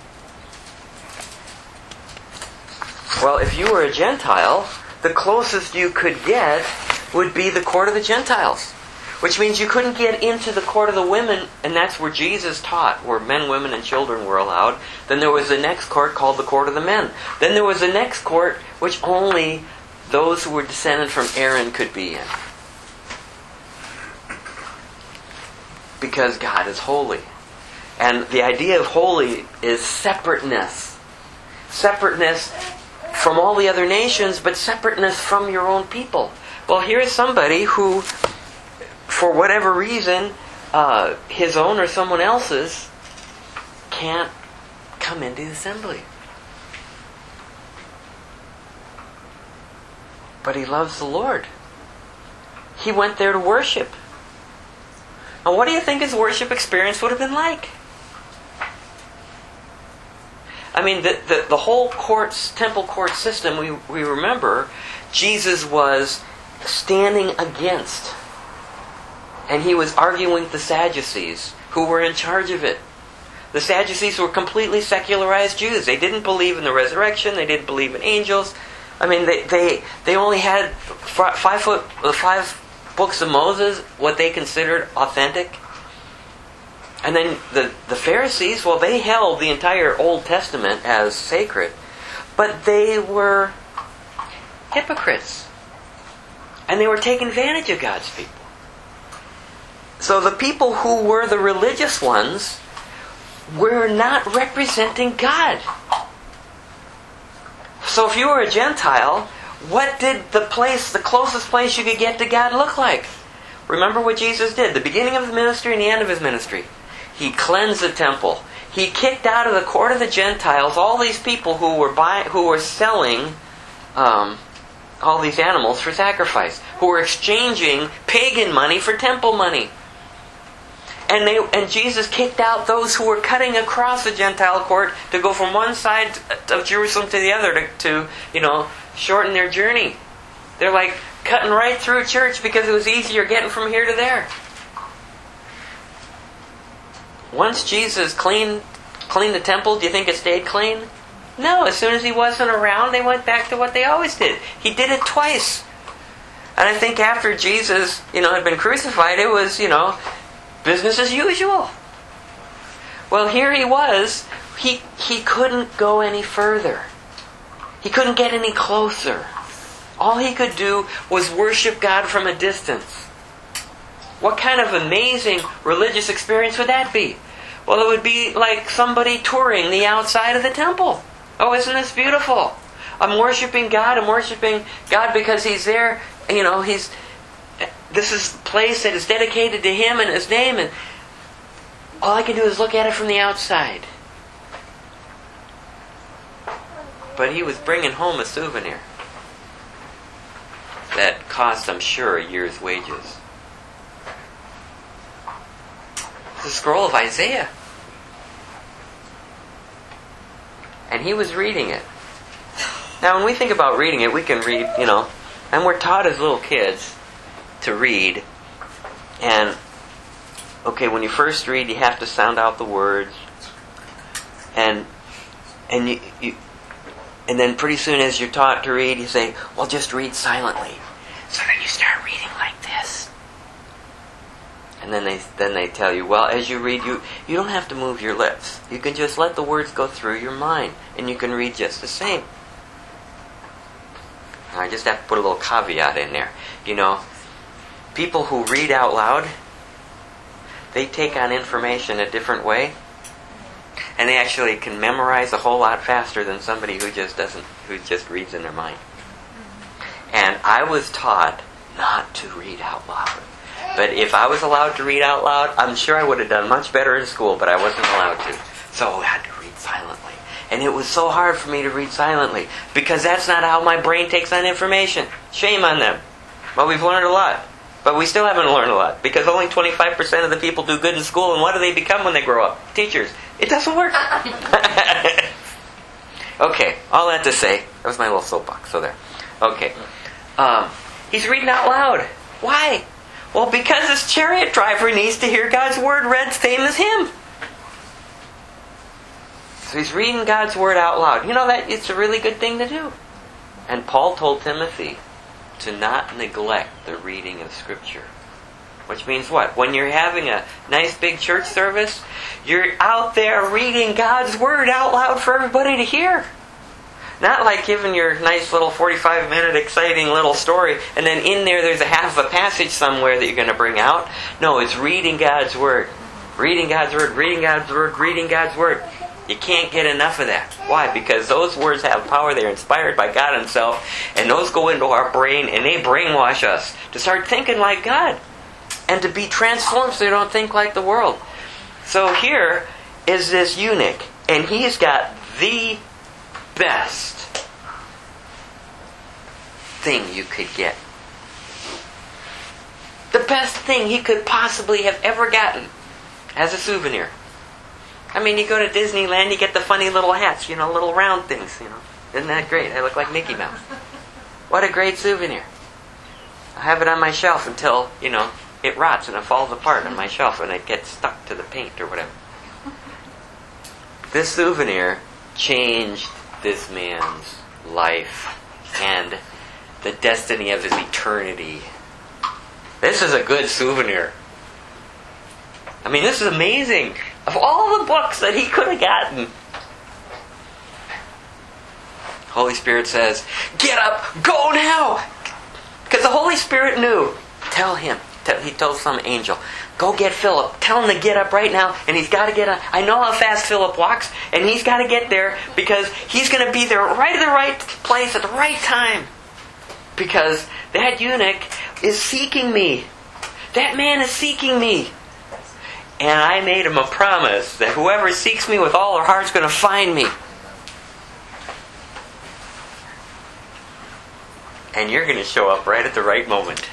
Well, if you were a Gentile, the closest you could get would be the court of the Gentiles. Which means you couldn't get into the court of the women, and that's where Jesus taught, where men, women, and children were allowed. Then there was the next court called the court of the men. Then there was the next court which only those who were descended from Aaron could be in. Because God is holy. And the idea of holy is separateness. Separateness from all the other nations, but separateness from your own people. Well, here is somebody who, for whatever reason, uh, his own or someone else's, can't come into the assembly. But he loves the Lord. He went there to worship. Now, what do you think his worship experience would have been like? I mean, the, the, the whole courts, temple court system, we, we remember, Jesus was standing against. And he was arguing with the Sadducees, who were in charge of it. The Sadducees were completely secularized Jews. They didn't believe in the resurrection. They didn't believe in angels. I mean, they they, they only had five foot five books of Moses, what they considered authentic. And then the, the Pharisees, well, they held the entire Old Testament as sacred. But they were hypocrites. And they were taking advantage of God's people. So So the people who were the religious ones were not representing God. So if you were a Gentile, what did the place, the closest place you could get to God look like? Remember what Jesus did, the beginning of the ministry and the end of his ministry. He cleansed the temple. He kicked out of the court of the Gentiles all these people who were buy, who were selling um, all these animals for sacrifice, who were exchanging pagan money for temple money. And they and Jesus kicked out those who were cutting across the Gentile court to go from one side of Jerusalem to the other to, to you know, shorten their journey. They're like cutting right through church because it was easier getting from here to there. Once Jesus cleaned cleaned the temple, do you think it stayed clean? No, as soon as he wasn't around, they went back to what they always did. He did it twice. And I think after Jesus, you know, had been crucified, it was, you know, business as usual. Well, here he was. He he couldn't go any further. He couldn't get any closer. All he could do was worship God from a distance. What kind of amazing religious experience would that be? Well, it would be like somebody touring the outside of the temple. Oh, isn't this beautiful? I'm worshiping God. I'm worshiping God because He's there. You know, He's. This is a place that is dedicated to Him and His name, and all I can do is look at it from the outside. But he was bringing home a souvenir that cost, I'm sure, a year's wages. It's a scroll of Isaiah. And he was reading it. Now, when we think about reading it, we can read, you know, and we're taught as little kids to read. And, okay, when you first read, you have to sound out the words. And, and you, you and then pretty soon as you're taught to read, you say, well, just read silently. So then you start reading like this. And then they then they tell you, well, as you read, you, you don't have to move your lips. You can just let the words go through your mind. And you can read just the same. I just have to put a little caveat in there. You know, people who read out loud, they take on information a different way. And they actually can memorize a whole lot faster than somebody who just doesn't, who just reads in their mind. And I was taught not to read out loud. But if I was allowed to read out loud, I'm sure I would have done much better in school, but I wasn't allowed to. So I had to read silently. And it was so hard for me to read silently, because that's not how my brain takes on information. Shame on them. Well, we've learned a lot. But we still haven't learned a lot, because only twenty-five percent of the people do good in school, and what do they become when they grow up? Teachers. It doesn't work. Okay, all that to say, that was my little soapbox, so there. Okay. Um, he's reading out loud. Why? Well, because this chariot driver needs to hear God's word read same as him. So he's reading God's word out loud. You know that it's a really good thing to do. And Paul told Timothy to not neglect the reading of Scripture. Which means what? When you're having a nice big church service, you're out there reading God's Word out loud for everybody to hear. Not like giving your nice little forty-five minute exciting little story and then in there there's a half of a passage somewhere that you're going to bring out. No, it's reading God's Word. Reading God's Word, reading God's Word, reading God's Word. You can't get enough of that. Why? Because those words have power. They're inspired by God Himself. And those go into our brain and they brainwash us to start thinking like God. And to be transformed so you don't think like the world. So here is this eunuch. And he's got the best thing you could get. The best thing he could possibly have ever gotten as a souvenir. I mean, you go to Disneyland, you get the funny little hats, you know, little round things, you know. Isn't that great? I look like Mickey Mouse. What a great souvenir. I have it on my shelf until, you know, it rots and it falls apart on my shelf and it gets stuck to the paint or whatever. This souvenir changed this man's life and the destiny of his eternity. This is a good souvenir. I mean, this is amazing. Of all the books that he could have gotten, Holy Spirit says, get up, go now! Because the Holy Spirit knew. Tell him, he told some angel, go get Philip. Tell him to get up right now. And he's got to get on. I know how fast Philip walks. And he's got to get there because he's going to be there right at the right place at the right time. Because that eunuch is seeking me. That man is seeking me. And I made him a promise that whoever seeks me with all their heart is going to find me. And you're going to show up right at the right moment.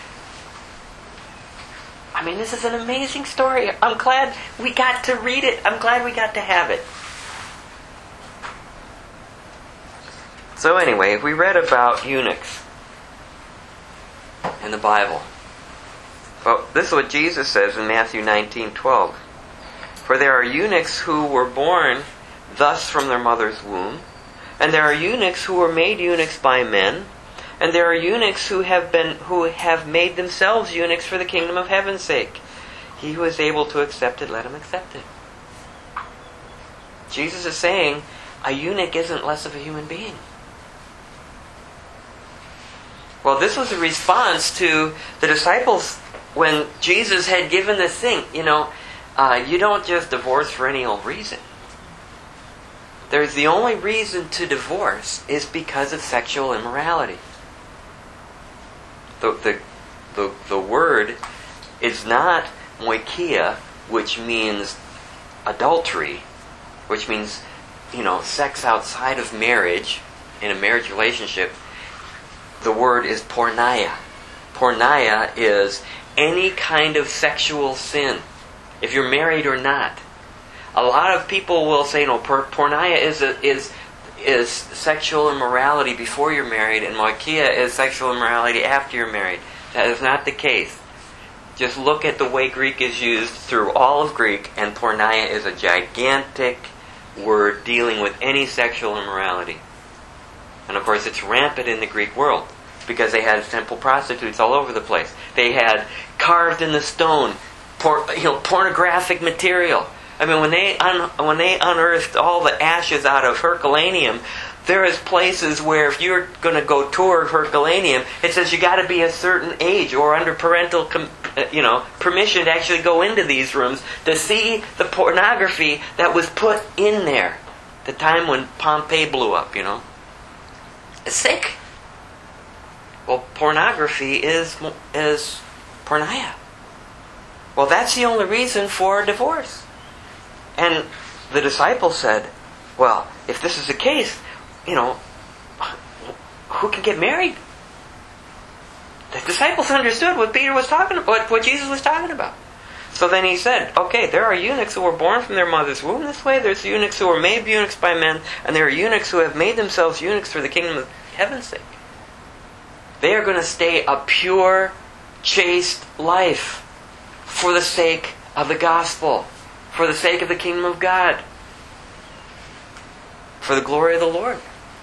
I mean, this is an amazing story. I'm glad we got to read it. I'm glad we got to have it. So anyway, we read about eunuchs in the Bible. Well, this is what Jesus says in Matthew nineteen twelve. For there are eunuchs who were born thus from their mother's womb, and there are eunuchs who were made eunuchs by men, and there are eunuchs who have been who have made themselves eunuchs for the kingdom of heaven's sake. He who is able to accept it, let him accept it. Jesus is saying a eunuch isn't less of a human being. Well, this was a response to the disciples when Jesus had given this thing. You know, uh, you don't just divorce for any old reason. There's the only reason to divorce is because of sexual immorality. The, the, the, the word is not moikia, which means adultery, which means, you know, sex outside of marriage, in a marriage relationship. The word is porneia. Porneia is any kind of sexual sin, if you're married or not. A lot of people will say, no, porneia is a, is is sexual immorality before you're married, and moikia is sexual immorality after you're married. That is not the case. Just look at the way Greek is used through all of Greek, and porneia is a gigantic word dealing with any sexual immorality. And of course it's rampant in the Greek world, because they had temple prostitutes all over the place. They had carved in the stone, por- you know, pornographic material. I mean, when they un- when they unearthed all the ashes out of Herculaneum, there is places where if you're going to go tour Herculaneum, it says you got to be a certain age or under parental, com- you know, permission to actually go into these rooms to see the pornography that was put in there. The time when Pompeii blew up, you know, it's sick. Well, pornography is is porneia. Well, that's the only reason for divorce. And the disciples said, well, if this is the case, you know, who can get married? The disciples understood what Peter was talking about, what, what Jesus was talking about. So then he said, okay, there are eunuchs who were born from their mother's womb this way. There's eunuchs who were made eunuchs by men. And there are eunuchs who have made themselves eunuchs for the kingdom of heaven's sake. They are going to stay a pure, chaste life for the sake of the gospel, for the sake of the kingdom of God, for the glory of the Lord.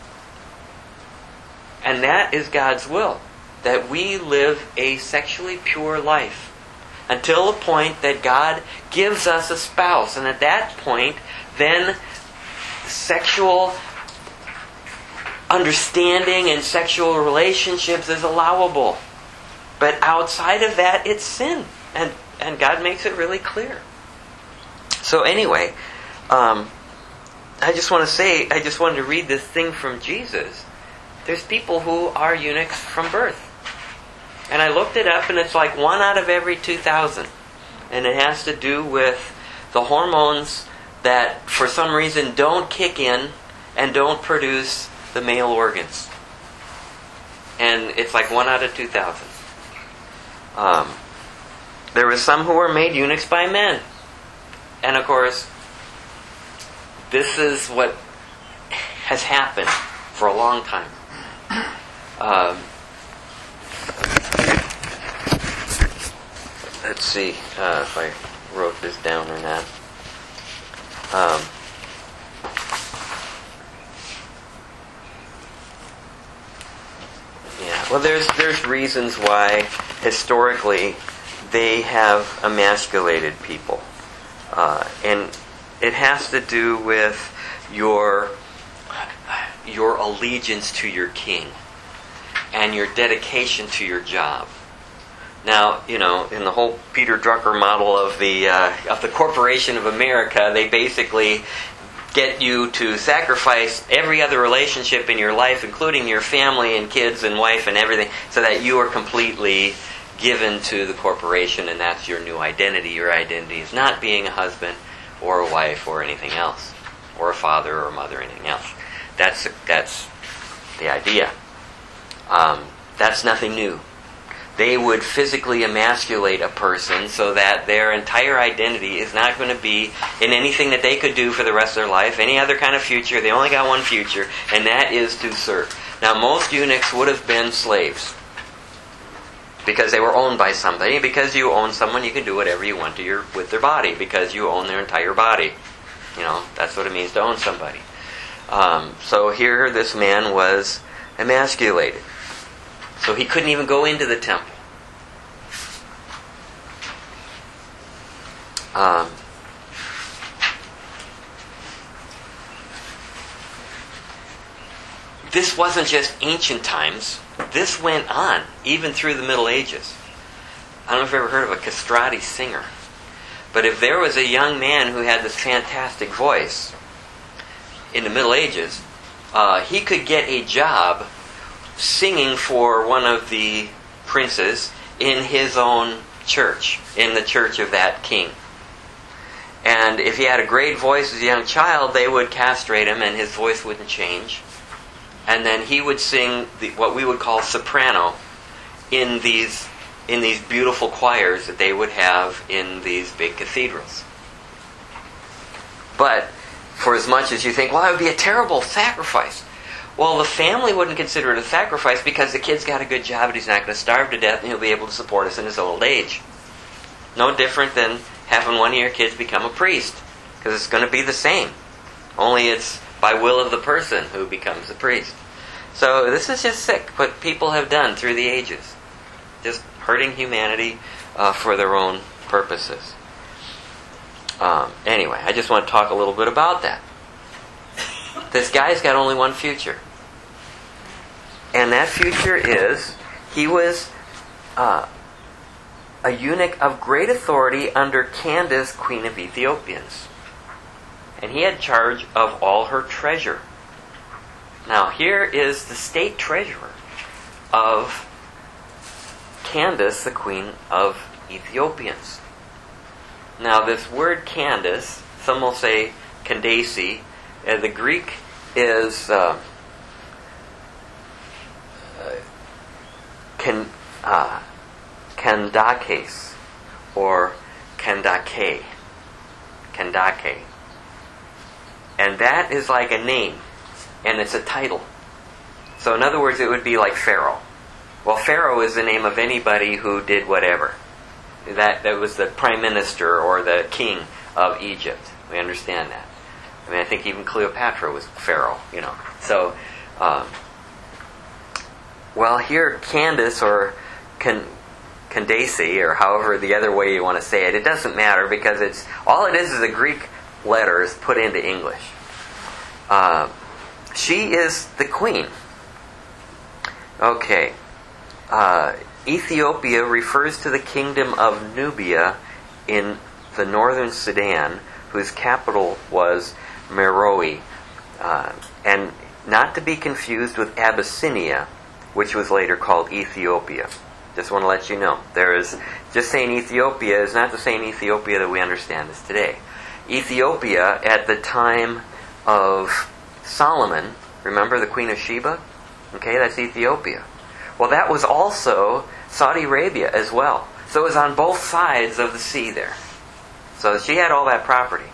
And that is God's will, that we live a sexually pure life until the point that God gives us a spouse. And at that point, then sexual understanding and sexual relationships is allowable. But outside of that, it's sin. And, and God makes it really clear. So anyway, um, I just want to say, I just wanted to read this thing from Jesus. There's people who are eunuchs from birth. And I looked it up, and it's like one out of every two thousand. And it has to do with the hormones that, for some reason, don't kick in and don't produce the male organs. And it's like one out of two thousand. Um, there were some who were made eunuchs by men. And of course, this is what has happened for a long time. Um, let's see uh, if I wrote this down or not. Um, yeah, well, there's there's reasons why historically they have emasculated people. Uh, and it has to do with your your allegiance to your king and your dedication to your job. Now, you know, in the whole Peter Drucker model of the uh, of the Corporation of America, they basically get you to sacrifice every other relationship in your life, including your family and kids and wife and everything, so that you are completely given to the corporation, and that's your new identity. Your identity is not being a husband or a wife or anything else, or a father or a mother or anything else. That's that's the idea. Um, that's nothing new. They would physically emasculate a person so that their entire identity is not going to be in anything that they could do for the rest of their life, any other kind of future. They only got one future, and that is to serve. Now, most eunuchs would have been slaves because they were owned by somebody. Because you own someone, you can do whatever you want to your with their body because you own their entire body. You know, that's what it means to own somebody. Um, so here this man was emasculated. So he couldn't even go into the temple. Um, this wasn't just ancient times. This went on even through the Middle Ages. I don't know if you've ever heard of a castrati singer. But if there was a young man who had this fantastic voice in the Middle Ages, uh, he could get a job singing for one of the princes in his own church, in the church of that king. And if he had a great voice as a young child, they would castrate him and his voice wouldn't change. And then he would sing the, what we would call soprano in these in these beautiful choirs that they would have in these big cathedrals. But for as much as you think, well, that would be a terrible sacrifice. Well, the family wouldn't consider it a sacrifice because the kid's got a good job and he's not going to starve to death and he'll be able to support us in his old age. No different than having one of your kids become a priest, because it's going to be the same. Only it's by will of the person who becomes a priest. So this is just sick what people have done through the ages. Just hurting humanity uh, for their own purposes. Um, anyway, I just want to talk a little bit about that. This guy's got only one future. And that future is, he was uh, a eunuch of great authority under Candace, queen of Ethiopians. And he had charge of all her treasure. Now here is the state treasurer of Candace, the queen of Ethiopians. Now this word Candace, some will say Candace, uh, the Greek is uh, uh, can, uh, Kandakes or Kandake. Kandake. And that is like a name, and it's a title. So in other words, it would be like Pharaoh. Well, Pharaoh is the name of anybody who did whatever. That, that was the prime minister or the king of Egypt. We understand that. I mean, I think even Cleopatra was Pharaoh, you know. So, um, well, here Candace or Can, Candace, or however the other way you want to say it, it doesn't matter because it's all it is is a Greek letters put into English. Uh, she is the queen. Okay. Uh, Ethiopia refers to the kingdom of Nubia in the northern Sudan, whose capital was Meroe, uh, and not to be confused with Abyssinia, which was later called Ethiopia. Just want to let you know. There is just saying Ethiopia is not the same Ethiopia that we understand as today. Ethiopia at the time of Solomon, remember the Queen of Sheba? Okay, that's Ethiopia. Well, that was also Saudi Arabia as well. So it was on both sides of the sea there. So she had all that property.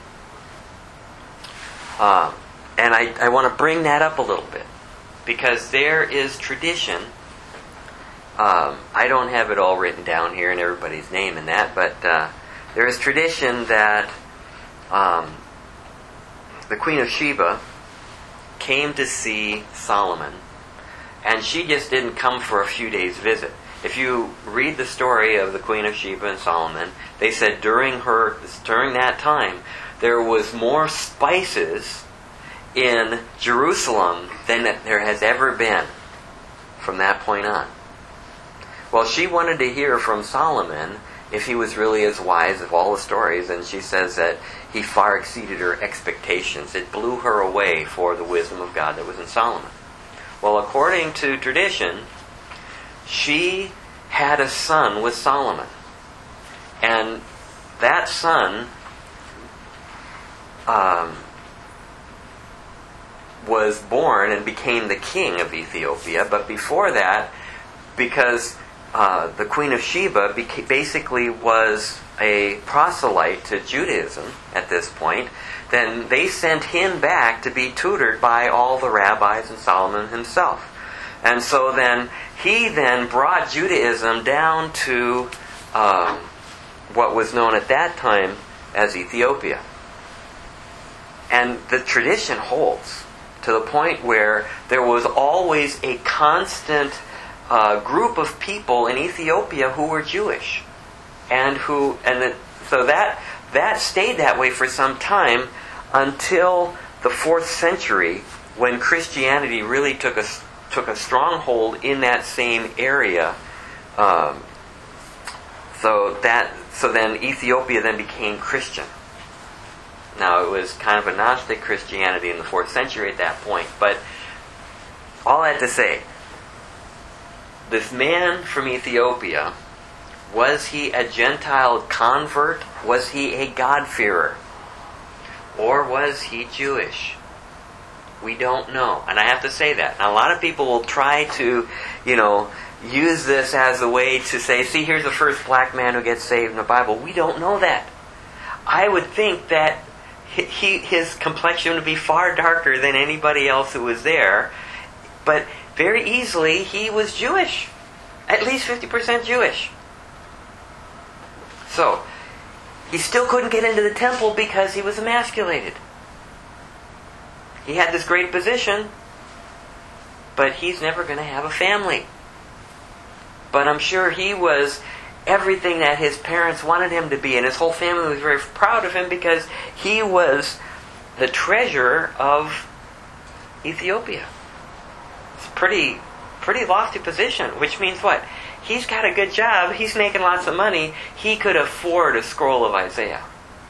Uh, and I, I want to bring that up a little bit, because there is tradition. Um, I don't have it all written down here and everybody's name in that, but uh, there is tradition that um, the Queen of Sheba came to see Solomon, and she just didn't come for a few days' visit. If you read the story of the Queen of Sheba and Solomon, they said during her during that time there was more spices in Jerusalem than there has ever been from that point on. Well, she wanted to hear from Solomon if he was really as wise of all the stories, and she says that he far exceeded her expectations. It blew her away for the wisdom of God that was in Solomon. Well, according to tradition, she had a son with Solomon. And that son um, was born and became the king of Ethiopia. But before that, because uh, the Queen of Sheba beca- basically was a proselyte to Judaism at this point, then they sent him back to be tutored by all the rabbis and Solomon himself. And so then he then brought Judaism down to um, what was known at that time as Ethiopia. And the tradition holds to the point where there was always a constant uh, group of people in Ethiopia who were Jewish. And who and the, so that that stayed that way for some time until the fourth century, when Christianity really took a took a stronghold in that same area. Um, so that so then Ethiopia then became Christian. Now, it was kind of a Gnostic Christianity in the fourth century at that point, but all that to say, this man from Ethiopia, was he a Gentile convert? Was he a God-fearer? Or was he Jewish? We don't know. And I have to say that. Now, a lot of people will try to, you know, use this as a way to say, see, here's the first black man who gets saved in the Bible. We don't know that. I would think that he, his complexion would be far darker than anybody else who was there. But very easily, he was Jewish. At least fifty percent Jewish. So, he still couldn't get into the temple because he was emasculated. He had this great position, but he's never going to have a family. But I'm sure he was everything that his parents wanted him to be, and his whole family was very proud of him because he was the treasurer of Ethiopia. It's a pretty, pretty lofty position, which means what? He's got a good job, he's making lots of money, he could afford a scroll of Isaiah.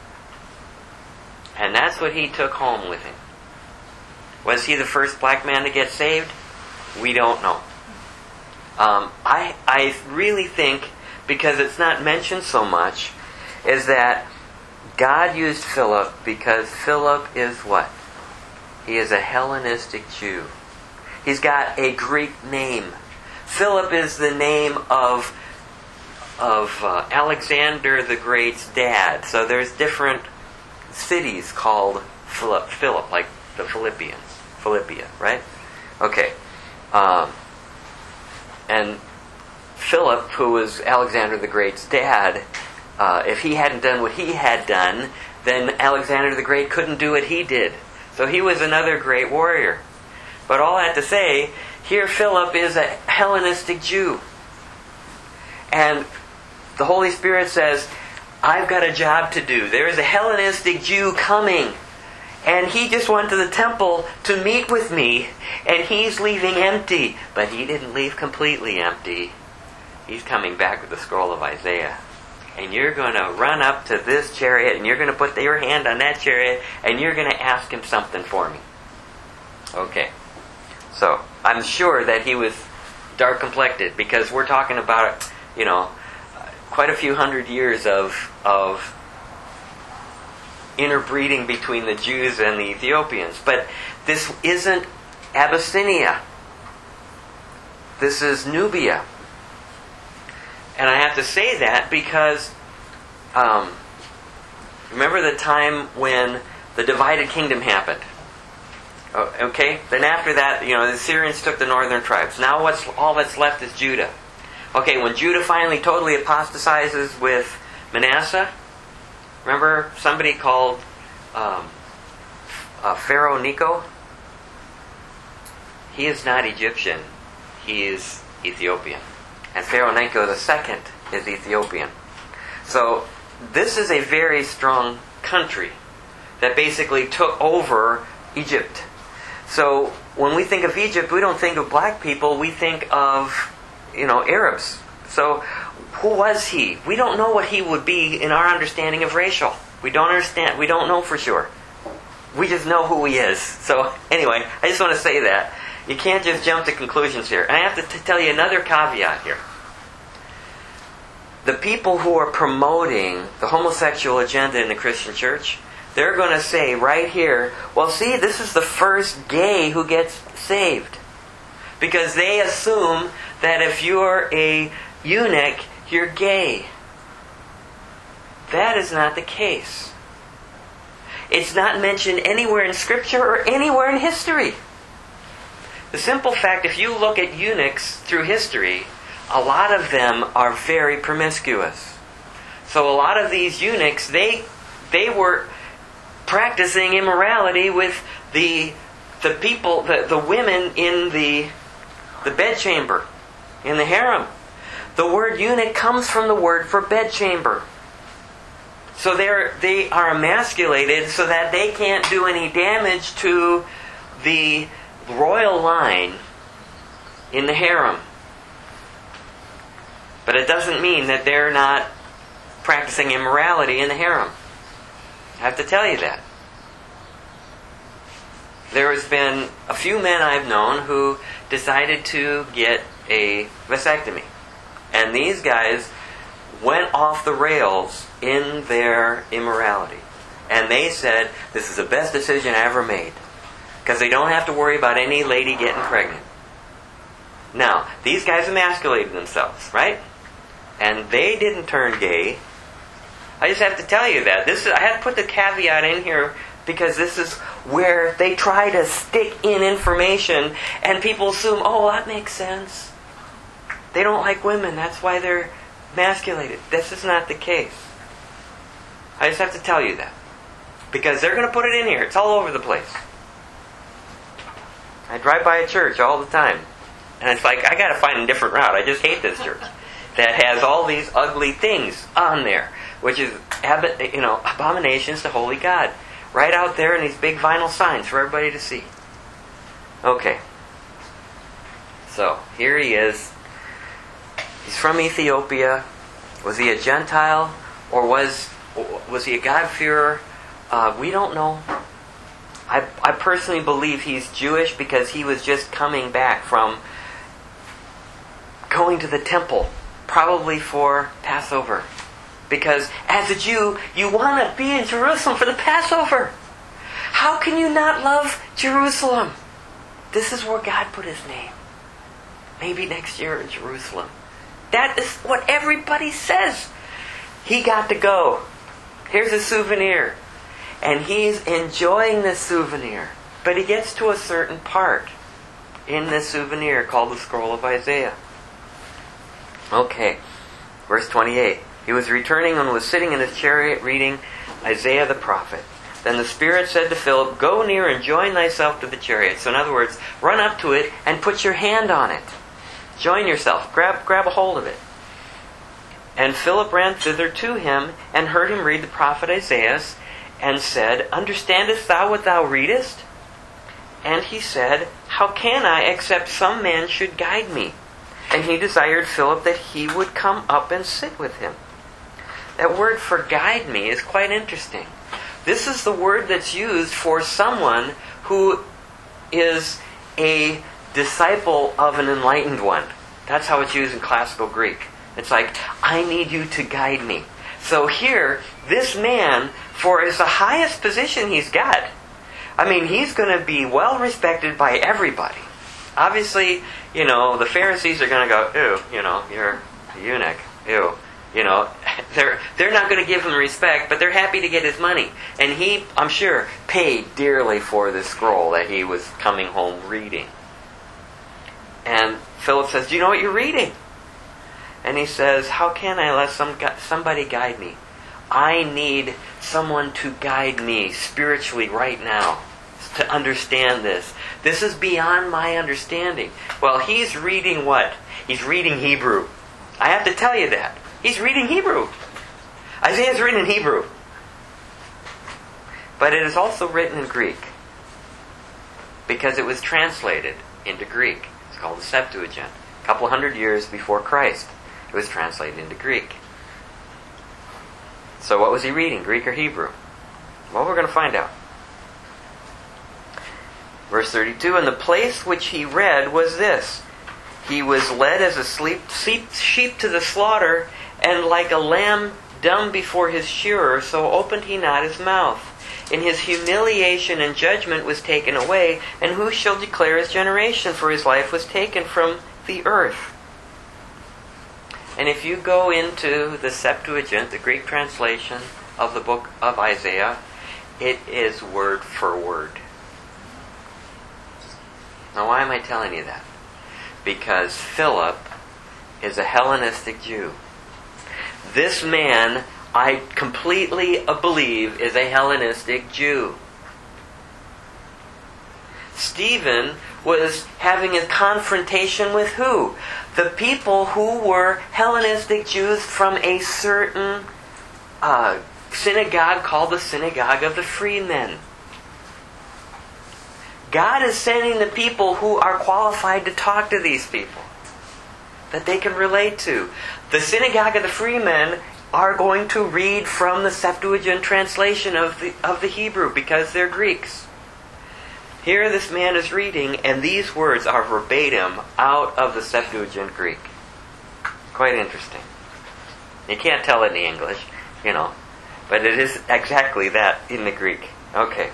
And that's what he took home with him. Was he the first black man to get saved? We don't know. Um, I I really think, because it's not mentioned so much, is that God used Philip because Philip is what? He is a Hellenistic Jew. He's got a Greek name. Philip is the name of of uh, Alexander the Great's dad. So there's different cities called Philip, Philip, like the Philippians, Philippia, right? Okay. Um, and Philip, who was Alexander the Great's dad, uh, if he hadn't done what he had done, then Alexander the Great couldn't do what he did. So he was another great warrior. But all that to say, here Philip is a Hellenistic Jew. And the Holy Spirit says, I've got a job to do. There is a Hellenistic Jew coming. And he just went to the temple to meet with me. And he's leaving empty. But he didn't leave completely empty. He's coming back with the scroll of Isaiah. And you're going to run up to this chariot, and you're going to put your hand on that chariot, and you're going to ask him something for me. Okay. So, I'm sure that he was dark-complected, because we're talking about, you know, quite a few hundred years of of interbreeding between the Jews and the Ethiopians. But this isn't Abyssinia. This is Nubia. And I have to say that because, um, remember the time when the divided kingdom happened? Okay? Then after that, you know, the Syrians took the northern tribes. Now what's all that's left is Judah. Okay, when Judah finally totally apostatizes with Manasseh, remember somebody called um, uh, Pharaoh Necho? He is not Egyptian. He is Ethiopian. And Pharaoh Necho the second is Ethiopian. So this is a very strong country that basically took over Egypt. So when we think of Egypt, we don't think of black people. We think of, you know, Arabs, So, who was he? We don't know what he would be in our understanding of Rachel. We don't understand. We don't know for sure. We just know who he is. So, anyway, I just want to say that. You can't just jump to conclusions here. And I have to t- tell you another caveat here. The people who are promoting the homosexual agenda in the Christian church, they're going to say right here, well, see, this is the first gay who gets saved. Because they assume that if you're a eunuch, you're gay. That is not the case. It's not mentioned anywhere in Scripture or anywhere in history. The simple fact, if you look at eunuchs through history, a lot of them are very promiscuous. So a lot of these eunuchs, they they were practicing immorality with the the people, the, the women in the the bedchamber, in the harem. The word eunuch comes from the word for bedchamber. So they're they are emasculated so that they can't do any damage to the royal line in the harem. But it doesn't mean that they're not practicing immorality in the harem. I have to tell you that. There has been a few men I've known who decided to get a vasectomy. And these guys went off the rails in their immorality. And they said, this is the best decision I ever made. Because they don't have to worry about any lady getting pregnant. Now, these guys emasculated themselves, right? And they didn't turn gay. I just have to tell you that. This is, I had to put the caveat in here because this is where they try to stick in information and people assume, oh, that makes sense. They don't like women. That's why they're emasculated. This is not the case. I just have to tell you that. Because they're going to put it in here. It's all over the place. I drive by a church all the time. And it's like, I got to find a different route. I just hate this church that has all these ugly things on there, which is, you know, abominations to holy God. Right out there in these big vinyl signs for everybody to see. Okay. So, here he is. He's from Ethiopia. Was he a Gentile? Or was was he a God-fearer? Uh, we don't know. I, I personally believe he's Jewish because he was just coming back from going to the temple, probably for Passover. Because as a Jew, you want to be in Jerusalem for the Passover. How can you not love Jerusalem? This is where God put his name. Maybe next year in Jerusalem. That is what everybody says. He got to go. Here's a souvenir. And he's enjoying this souvenir. But he gets to a certain part in this souvenir called the Scroll of Isaiah. Okay, verse twenty-eight. He was returning and was sitting in his chariot reading Isaiah the prophet. Then the Spirit said to Philip, go near and join thyself to the chariot. So in other words, run up to it and put your hand on it. Join yourself. Grab, grab a hold of it. And Philip ran thither to him and heard him read the prophet Isaiah and said, understandest thou what thou readest? And he said, how can I, except some man should guide me? And he desired Philip that he would come up and sit with him. That word for guide me is quite interesting. This is the word that's used for someone who is a disciple of an enlightened one. That's how it's used in classical Greek. It's like, I need you to guide me. So here, this man, for his the highest position he's got, I mean, he's going to be well respected by everybody. Obviously, you know, the Pharisees are going to go, ew, you know, you're a eunuch, ew. You know, they're they're not going to give him respect, but they're happy to get his money. And he, I'm sure, paid dearly for the scroll that he was coming home reading. And Philip says, do you know what you're reading? And he says, how can I let some somebody guide me? I need someone to guide me spiritually right now to understand this. This is beyond my understanding. Well, he's reading what? He's reading Hebrew. I have to tell you that. He's reading Hebrew. Isaiah's written in Hebrew. But it is also written in Greek. Because it was translated into Greek. It's called the Septuagint. A couple hundred years before Christ. It was translated into Greek. So what was he reading, Greek or Hebrew? Well, we're going to find out. Verse thirty-two, and the place which he read was this. He was led as a sleep, sheep to the slaughter, and like a lamb dumb before his shearer, so opened he not his mouth. In his humiliation and judgment was taken away, and who shall declare his generation? For his life was taken from the earth. And if you go into the Septuagint, the Greek translation of the book of Isaiah, it is word for word. Now why am I telling you that? Because Philip is a Hellenistic Jew. This man, I completely believe, is a Hellenistic Jew. Stephen was having a confrontation with who? The people who were Hellenistic Jews from a certain uh, synagogue called the Synagogue of the Freedmen. God is sending the people who are qualified to talk to these people, that they can relate to. The Synagogue of the Freedmen are going to read from the Septuagint translation of the, of the Hebrew because they're Greeks. Here this man is reading, and these words are verbatim out of the Septuagint Greek. Quite interesting. You can't tell it in the English, you know, but it is exactly that in the Greek. Okay.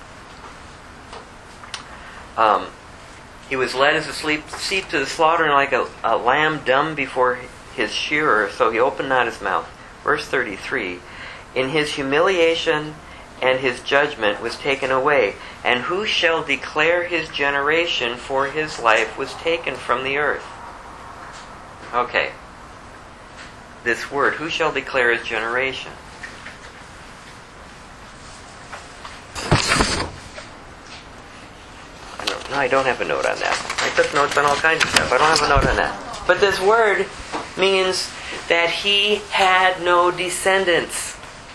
Um, he was led as a sleep, sheep to the slaughter, and like a, a lamb dumb before his shearer, so he opened not his mouth. Verse thirty-three, in his humiliation and his judgment was taken away, and who shall declare his generation? For his life was taken from the earth. Okay. This word, who shall declare his generation? No, I don't have a note on that. I took notes on all kinds of stuff. I don't have a note on that. But this word means that he had no descendants.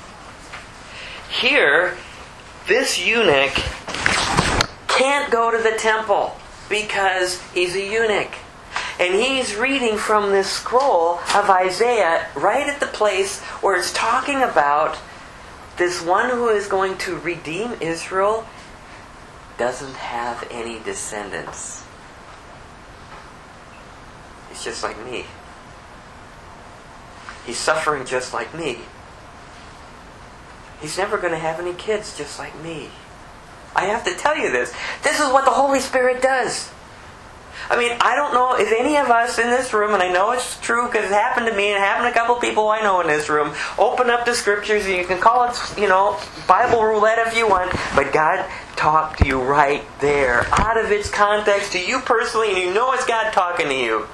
Here, this eunuch can't go to the temple because he's a eunuch. And he's reading from this scroll of Isaiah right at the place where it's talking about this one who is going to redeem Israel doesn't have any descendants. He's just like me. He's suffering just like me. He's never going to have any kids just like me. I have to tell you this. This is what the Holy Spirit does. I mean, I don't know if any of us in this room, and I know it's true because it happened to me and it happened to a couple people I know in this room, open up the Scriptures, and you can call it, you know, Bible roulette if you want, but God talked to you right there, out of its context, to you personally, and you know it's God talking to you.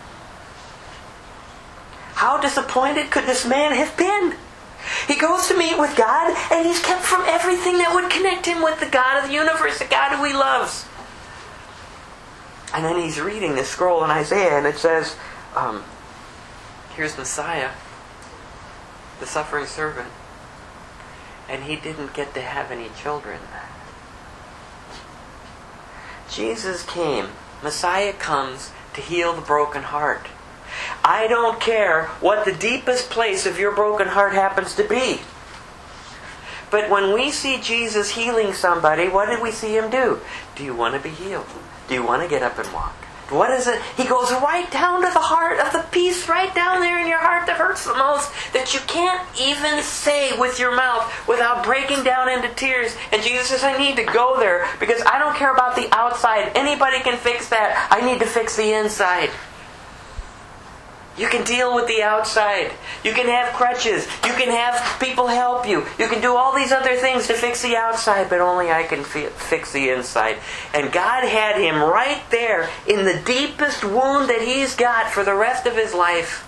How disappointed could this man have been? He goes to meet with God, and he's kept from everything that would connect him with the God of the universe, the God who he loves. And then he's reading this scroll in Isaiah, and it says, um, here's Messiah, the suffering servant, and he didn't get to have any children. Jesus came, Messiah comes to heal the broken heart. I don't care what the deepest place of your broken heart happens to be. But when we see Jesus healing somebody, what did we see him do? Do you want to be healed? Do you want to get up and walk? What is it? He goes right down to the heart of the piece, right down there in your heart that hurts the most, that you can't even say with your mouth without breaking down into tears. And Jesus says, I need to go there because I don't care about the outside. Anybody can fix that. I need to fix the inside. You can deal with the outside. You can have crutches. You can have people help you. You can do all these other things to fix the outside, but only I can fi- fix the inside. And God had him right there in the deepest wound that he's got for the rest of his life.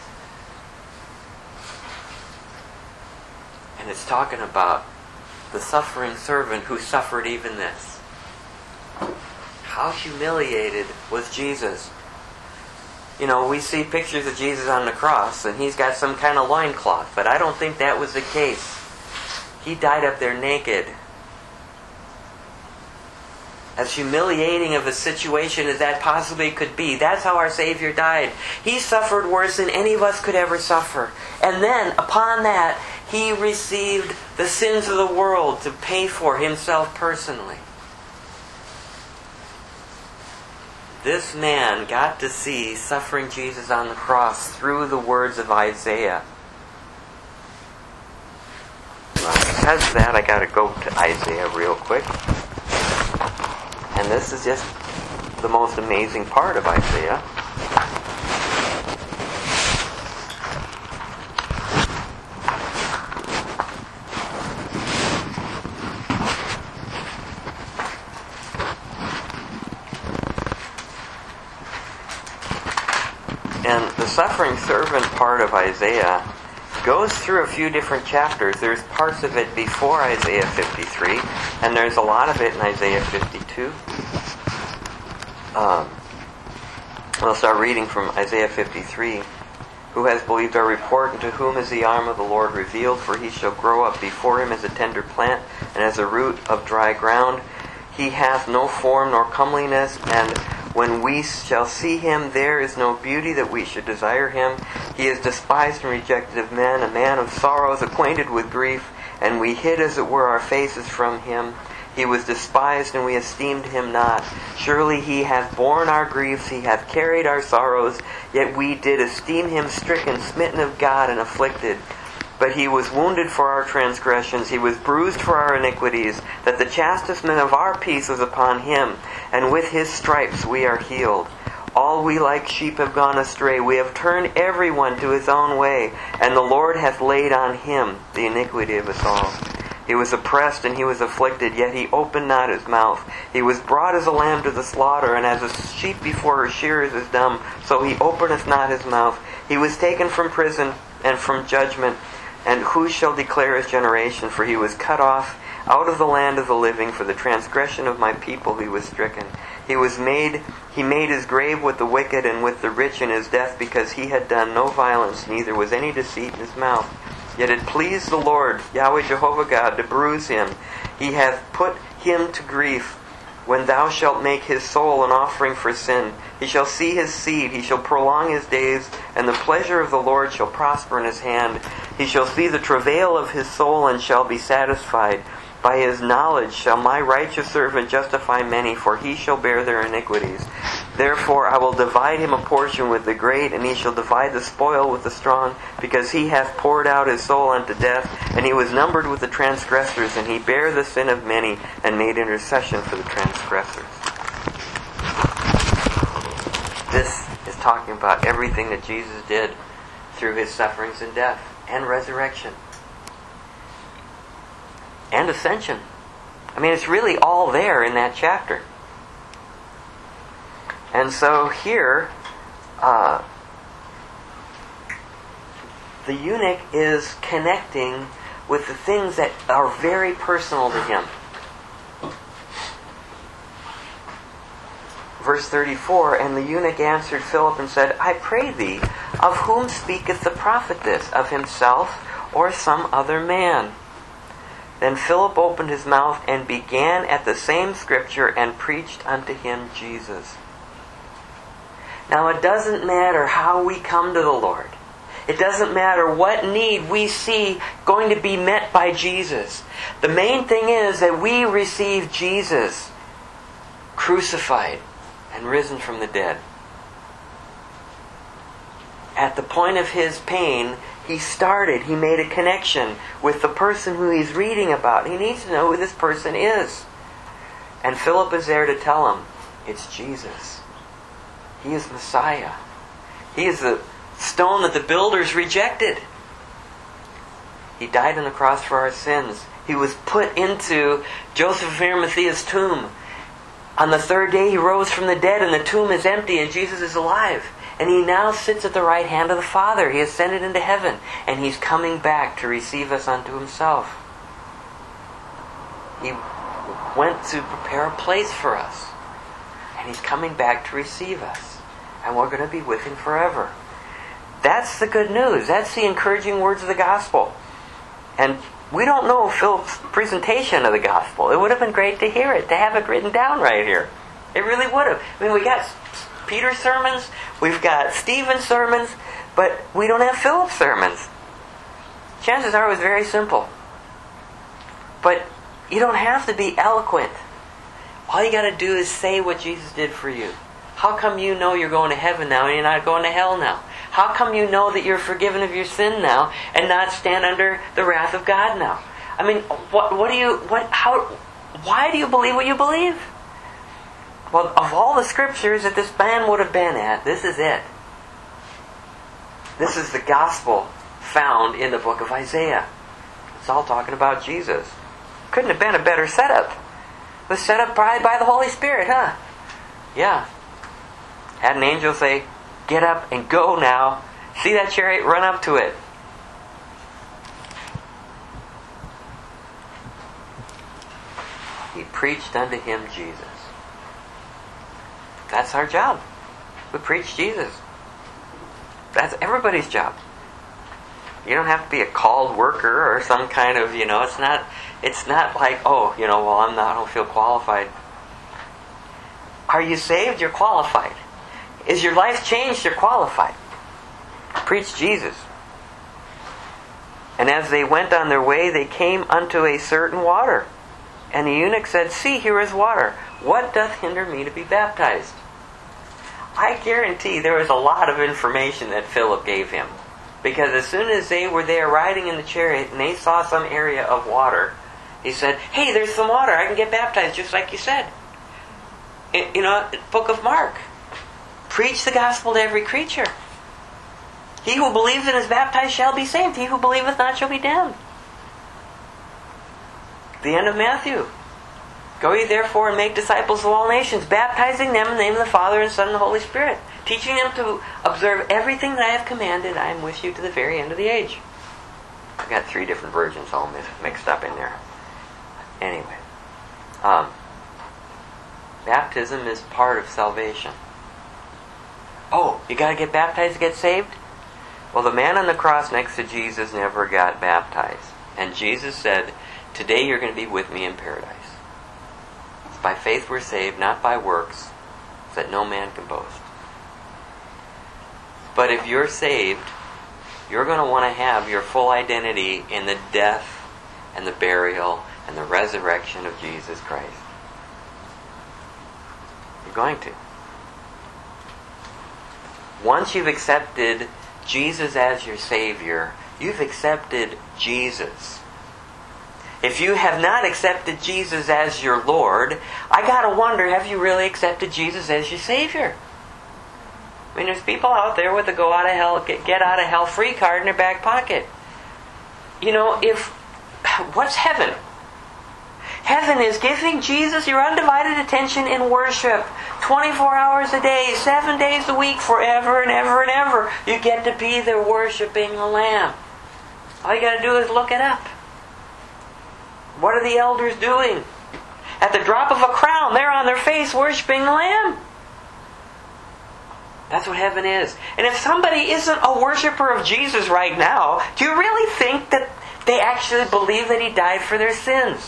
And it's talking about the suffering servant who suffered even this. How humiliated was Jesus? You know, we see pictures of Jesus on the cross, and he's got some kind of loincloth, but I don't think that was the case. He died up there naked. As humiliating of a situation as that possibly could be, that's how our Savior died. He suffered worse than any of us could ever suffer. And then, upon that, He received the sins of the world to pay for Himself personally. This man got to see suffering Jesus on the cross through the words of Isaiah. Because of that, I got to go to Isaiah real quick. And this is just the most amazing part of Isaiah. And the suffering servant part of Isaiah goes through a few different chapters. There's parts of it before Isaiah fifty-three, and there's a lot of it in Isaiah fifty-two. Um, we'll start reading from Isaiah fifty-three. Who has believed our report, and to whom is the arm of the Lord revealed? For he shall grow up before him as a tender plant, and as a root of dry ground. He hath no form nor comeliness, and when we shall see him, there is no beauty that we should desire him. He is despised and rejected of men, a man of sorrows, acquainted with grief, and we hid as it were our faces from him. He was despised, and we esteemed him not. Surely he hath borne our griefs, he hath carried our sorrows, yet we did esteem him stricken, smitten of God, and afflicted. But he was wounded for our transgressions, he was bruised for our iniquities, that the chastisement of our peace was upon him, and with his stripes we are healed. All we like sheep have gone astray, we have turned every one to his own way, and the Lord hath laid on him the iniquity of us all. He was oppressed and he was afflicted, yet he opened not his mouth. He was brought as a lamb to the slaughter, and as a sheep before her shearers is dumb, so he openeth not his mouth. He was taken from prison and from judgment, and who shall declare his generation? For he was cut off out of the land of the living. For the transgression of my people he was stricken. He was made, he made his grave with the wicked and with the rich in his death, because he had done no violence, neither was any deceit in his mouth. Yet it pleased the Lord, Yahweh Jehovah God, to bruise him. He hath put him to grief. When thou shalt make his soul an offering for sin, he shall see his seed, he shall prolong his days, and the pleasure of the Lord shall prosper in his hand. He shall see the travail of his soul, and shall be satisfied. By his knowledge shall my righteous servant justify many, for he shall bear their iniquities. Therefore I will divide him a portion with the great, and he shall divide the spoil with the strong, because he hath poured out his soul unto death, and he was numbered with the transgressors, and he bare the sin of many, and made intercession for the transgressors. This is talking about everything that Jesus did through his sufferings and death, and resurrection, and ascension. I mean, it's really all there in that chapter. And so here, uh, the eunuch is connecting with the things that are very personal to him. Verse thirty-four, and the eunuch answered Philip and said, I pray thee, of whom speaketh the prophet this? Of himself or some other man? Then Philip opened his mouth and began at the same scripture and preached unto him Jesus. Now it doesn't matter how we come to the Lord. It doesn't matter what need we see going to be met by Jesus. The main thing is that we receive Jesus crucified and risen from the dead. At the point of his pain, he started, he made a connection with the person who he's reading about. He needs to know who this person is. And Philip is there to tell him, it's Jesus. He is Messiah. He is the stone that the builders rejected. He died on the cross for our sins. He was put into Joseph of Arimathea's tomb. On the third day he rose from the dead, and the tomb is empty, and Jesus is alive. And he now sits at the right hand of the Father. He ascended into heaven, and he's coming back to receive us unto himself. He went to prepare a place for us, and he's coming back to receive us. And we're going to be with him forever. That's the good news. That's the encouraging words of the gospel. And we don't know Philip's presentation of the gospel. It would have been great to hear it, to have it written down right here. It really would have. I mean, we got Peter's sermons, we've got Stephen's sermons, but we don't have Philip's sermons. Chances are it was very simple. But you don't have to be eloquent. All you got to do is say what Jesus did for you. How come you know you're going to heaven now and you're not going to hell now? How come you know that you're forgiven of your sin now and not stand under the wrath of God now? I mean, what, what do you, what, how, why do you believe what you believe? Well, of all the scriptures that this man would have been at, this is it. This is the gospel found in the book of Isaiah. It's all talking about Jesus. Couldn't have been a better setup. It was set up probably by the Holy Spirit, huh? Yeah. Had an angel say, get up and go now. See that chariot? Run up to it. He preached unto him Jesus. That's our job. We preach Jesus. That's everybody's job. You don't have to be a called worker or some kind of, you know, it's not it's not like, oh, you know, well, I'm not, I don't feel qualified. Are you saved? You're qualified. Is your life changed? You're qualified. Preach Jesus. And as they went on their way, they came unto a certain water. And the eunuch said, see, here is water. What doth hinder me to be baptized? I guarantee there was a lot of information that Philip gave him. Because as soon as they were there riding in the chariot and they saw some area of water, he said, hey, there's some water. I can get baptized just like you said. You know, book of Mark. Preach the gospel to every creature. He who believes and is baptized shall be saved. He who believeth not shall be damned. The end of Matthew. Go ye therefore and make disciples of all nations, baptizing them in the name of the Father and Son and the Holy Spirit, teaching them to observe everything that I have commanded. I am with you to the very end of the age. I've got three different versions all mixed up in there. Anyway. Um, baptism is part of salvation. Oh, you got to get baptized to get saved? Well, the man on the cross next to Jesus never got baptized. And Jesus said, today you're going to be with me in paradise. It's by faith we're saved, not by works, so that no man can boast. But if you're saved, you're going to want to have your full identity in the death and the burial and the resurrection of Jesus Christ. You're going to. Once you've accepted Jesus as your Savior, you've accepted Jesus. If you have not accepted Jesus as your Lord, I gotta wonder, have you really accepted Jesus as your Savior? I mean, there's people out there with a go out of hell, get, get out of hell free card in their back pocket. You know, if, what's heaven? Heaven is giving Jesus your undivided attention in worship. twenty-four hours a day, seven days a week, forever and ever and ever. You get to be there worshiping the Lamb. All you got to do is look it up. What are the elders doing? At the drop of a crown, they're on their face worshiping the Lamb. That's what heaven is. And if somebody isn't a worshiper of Jesus right now, do you really think that they actually believe that He died for their sins?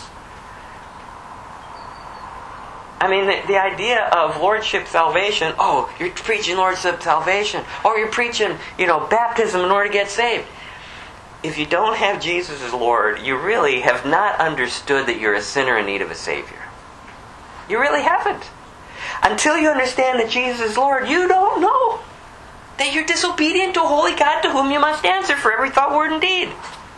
I mean, the, the idea of Lordship salvation, oh, you're preaching Lordship salvation, or you're preaching, you know, baptism in order to get saved. If you don't have Jesus as Lord, you really have not understood that you're a sinner in need of a Savior. You really haven't. Until you understand that Jesus is Lord, you don't know that you're disobedient to a holy God to whom you must answer for every thought, word, and deed.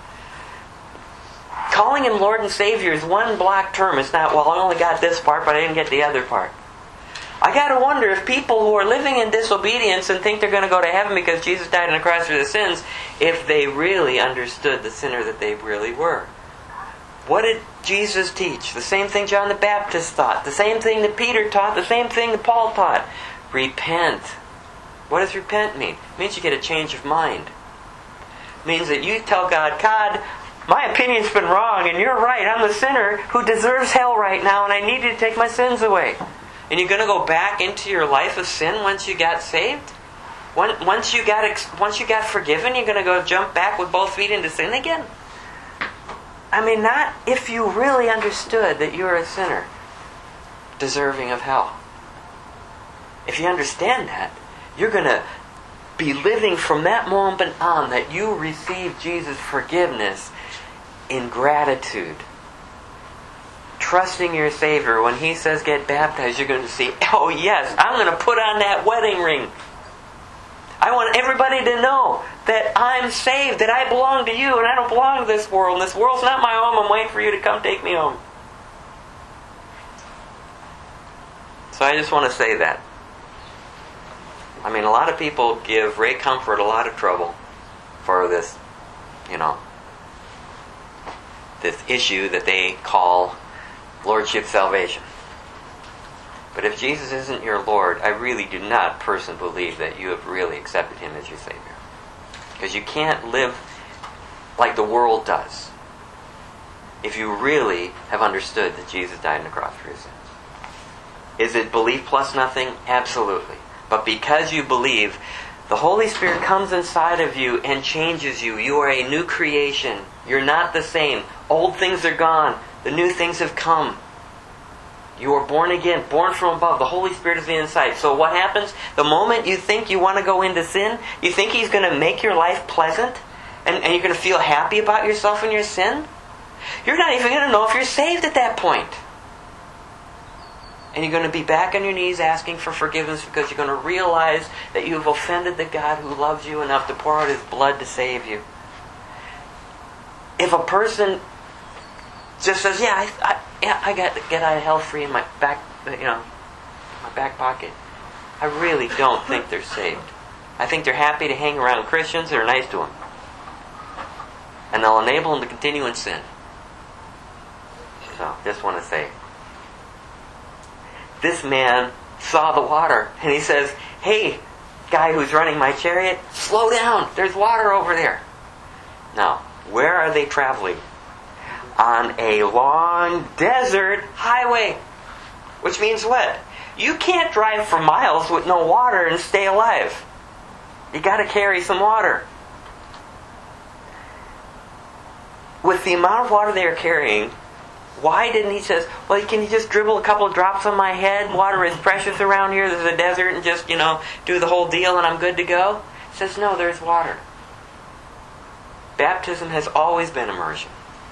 Calling Him Lord and Savior is one block term. It's not, well, I only got this part, but I didn't get the other part. I got to wonder if people who are living in disobedience and think they're going to go to heaven because Jesus died on the cross for their sins, if they really understood the sinner that they really were. What did Jesus teach? The same thing John the Baptist taught. The same thing that Peter taught. The same thing that Paul taught. Repent. What does repent mean? It means you get a change of mind. It means that you tell God, God, my opinion's been wrong and you're right. I'm the sinner who deserves hell right now and I need you to take my sins away. And you're going to go back into your life of sin once you got saved? Once you got once you got forgiven, you're going to go jump back with both feet into sin again? I mean, not if you really understood that you're a sinner, deserving of hell. If you understand that, you're going to be living from that moment on that you receive Jesus' forgiveness in gratitude. Trusting your Savior. When He says get baptized, you're going to see, oh yes, I'm going to put on that wedding ring. I want everybody to know that I'm saved, that I belong to you, and I don't belong to this world. And this world's not my home. I'm waiting for you to come take me home. So I just want to say that. I mean, a lot of people give Ray Comfort a lot of trouble for this, you know, this issue that they call Lordship salvation. But if Jesus isn't your Lord, I really do not personally believe that you have really accepted Him as your Savior. Because you can't live like the world does if you really have understood that Jesus died on the cross for your sins. Is it belief plus nothing? Absolutely. But because you believe, the Holy Spirit comes inside of you and changes you. You are a new creation. You're not the same. Old things are gone. The new things have come. You are born again, born from above. The Holy Spirit is inside. So what happens? The moment you think you want to go into sin, you think He's going to make your life pleasant, and, and you're going to feel happy about yourself and your sin, you're not even going to know if you're saved at that point. And you're going to be back on your knees asking for forgiveness because you're going to realize that you have offended the God who loves you enough to pour out His blood to save you. If a person just says, yeah, I, I, yeah, I got to get out of hell free in my back, you know, my back pocket, I really don't think they're saved. I think they're happy to hang around Christians that are nice to them. And they'll enable them to continue in sin. So, just want to say, this man saw the water, and he says, hey, guy who's running my chariot, slow down, there's water over there. Now, where are they traveling? On a long desert highway. Which means what? You can't drive for miles with no water and stay alive. You got to carry some water. With the amount of water they are carrying, why didn't He say, well, can you just dribble a couple of drops on my head? Water is precious around here. There's a desert, and just, you know, do the whole deal and I'm good to go? He says, no, there's water. Baptism has always been immersion.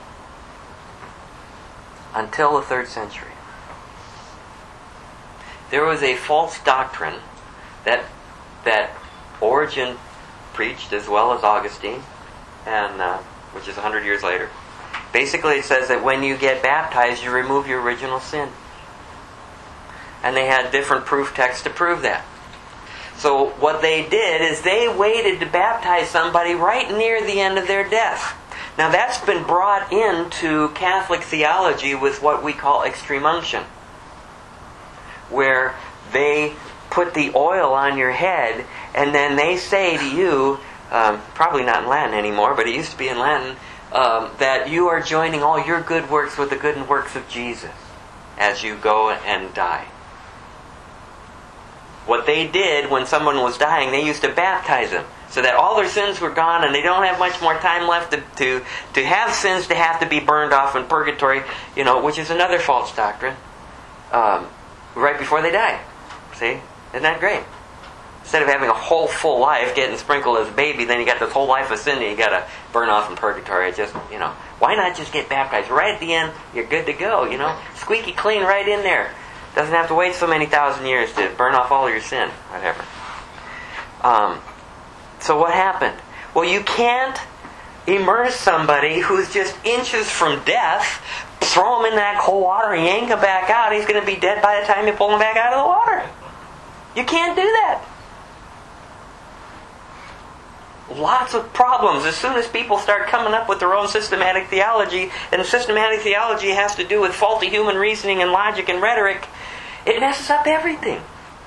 Until the third century. There was a false doctrine that that Origen preached, as well as Augustine, and uh, which is a hundred years later. Basically, it says that when you get baptized, you remove your original sin. And they had different proof texts to prove that. So what they did is they waited to baptize somebody right near the end of their death. Now that's been brought into Catholic theology with what we call extreme unction, where they put the oil on your head and then they say to you, um, probably not in Latin anymore, but it used to be in Latin, um, that you are joining all your good works with the good works of Jesus as you go and die. What they did when someone was dying, they used to baptize them, so that all their sins were gone and they don't have much more time left to, to, to have sins to have to be burned off in purgatory, you know, which is another false doctrine, um, right before they die. See? Isn't that great? Instead of having a whole full life getting sprinkled as a baby, then you got this whole life of sin that you got to burn off in purgatory. It just, you know, why not just get baptized? Right at the end, you're good to go, you know? Squeaky clean right in there. Doesn't have to wait so many thousand years to burn off all your sin. Whatever. Um... So what happened? Well, you can't immerse somebody who's just inches from death, throw him in that cold water and yank him back out. He's going to be dead by the time you pull him back out of the water. You can't do that. Lots of problems. As soon as people start coming up with their own systematic theology, and systematic theology has to do with faulty human reasoning and logic and rhetoric, it messes up everything.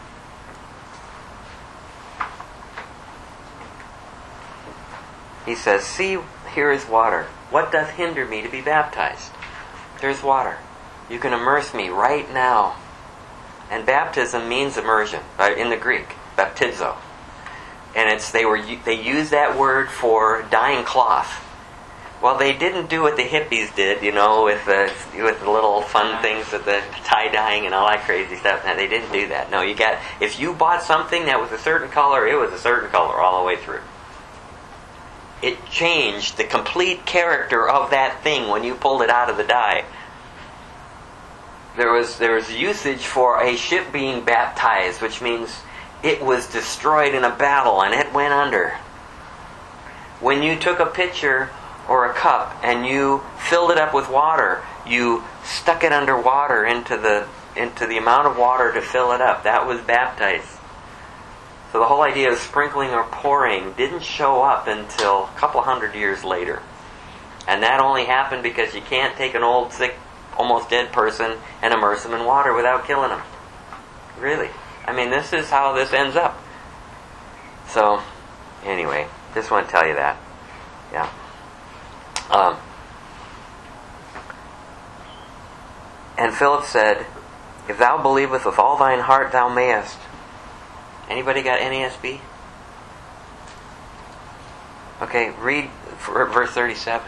He says, see, here is water. What doth hinder me to be baptized? There's water. You can immerse me right now. And baptism means immersion, right, in the Greek, baptizo. And it's they were they use that word for dyeing cloth. Well, they didn't do what the hippies did, you know, with the with the little fun things with the tie-dyeing and all that crazy stuff. No, they didn't do that. No, you got, if you bought something that was a certain color, it was a certain color all the way through. It changed the complete character of that thing when you pulled it out of the dye. There was there was usage for a ship being baptized, which means it was destroyed in a battle and it went under. When you took a pitcher or a cup and you filled it up with water, you stuck it under water into the into the amount of water to fill it up. That was baptized. So the whole idea of sprinkling or pouring didn't show up until a couple hundred years later. And that only happened because you can't take an old, sick, almost dead person and immerse them in water without killing them. Really. I mean, this is how this ends up. So, anyway, just want to tell you that. Yeah. Um, and Philip said, "If thou believest with all thine heart, thou mayest." Anybody got N A S B? Okay, read verse thirty-seven.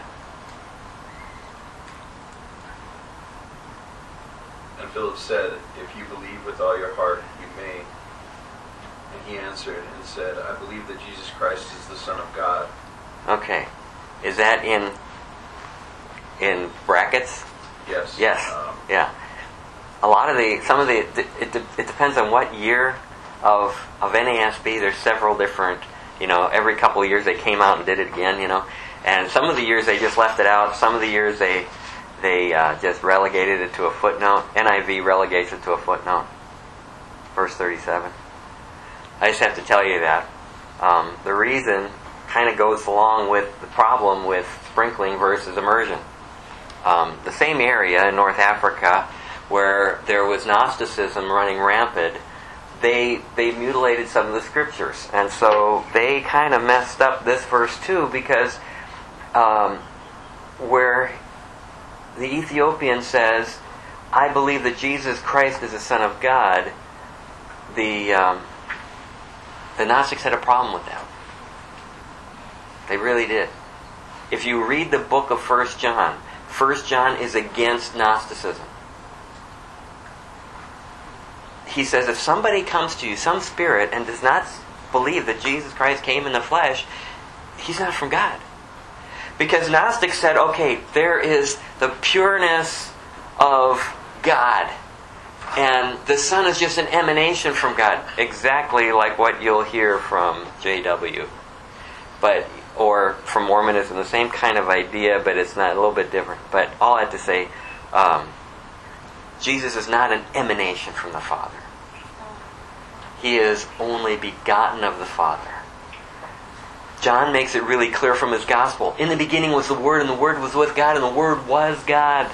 And Philip said, "If you believe with all your heart, you may." And he answered and said, "I believe that Jesus Christ is the Son of God." Okay. Is that in in brackets? Yes. Yes. Um, yeah. A lot of the, some of the, it, it, it depends on what year of of N A S B. There's several different, you know, every couple of years they came out and did it again, you know. And some of the years they just left it out. Some of the years they they uh, just relegated it to a footnote. N I V relegates it to a footnote. Verse thirty-seven. I just have to tell you that. Um, the reason kind of goes along with the problem with sprinkling versus immersion. Um, the same area in North Africa where there was Gnosticism running rampant, they they mutilated some of the scriptures. And so they kind of messed up this verse too, because um, where the Ethiopian says, "I believe that Jesus Christ is the Son of God," the um, the Gnostics had a problem with that. They really did. If you read the book of First John, First John is against Gnosticism. He says if somebody comes to you, some spirit, and does not believe that Jesus Christ came in the flesh, he's not from God. Because Gnostics said, okay, there is the pureness of God, and the Son is just an emanation from God. Exactly like what you'll hear from J W. But or from Mormonism, the same kind of idea, but it's not, a little bit different. But all I have to say, um, Jesus is not an emanation from the Father. He is only begotten of the Father. John makes it really clear from his gospel. In the beginning was the Word, and the Word was with God, and the Word was God.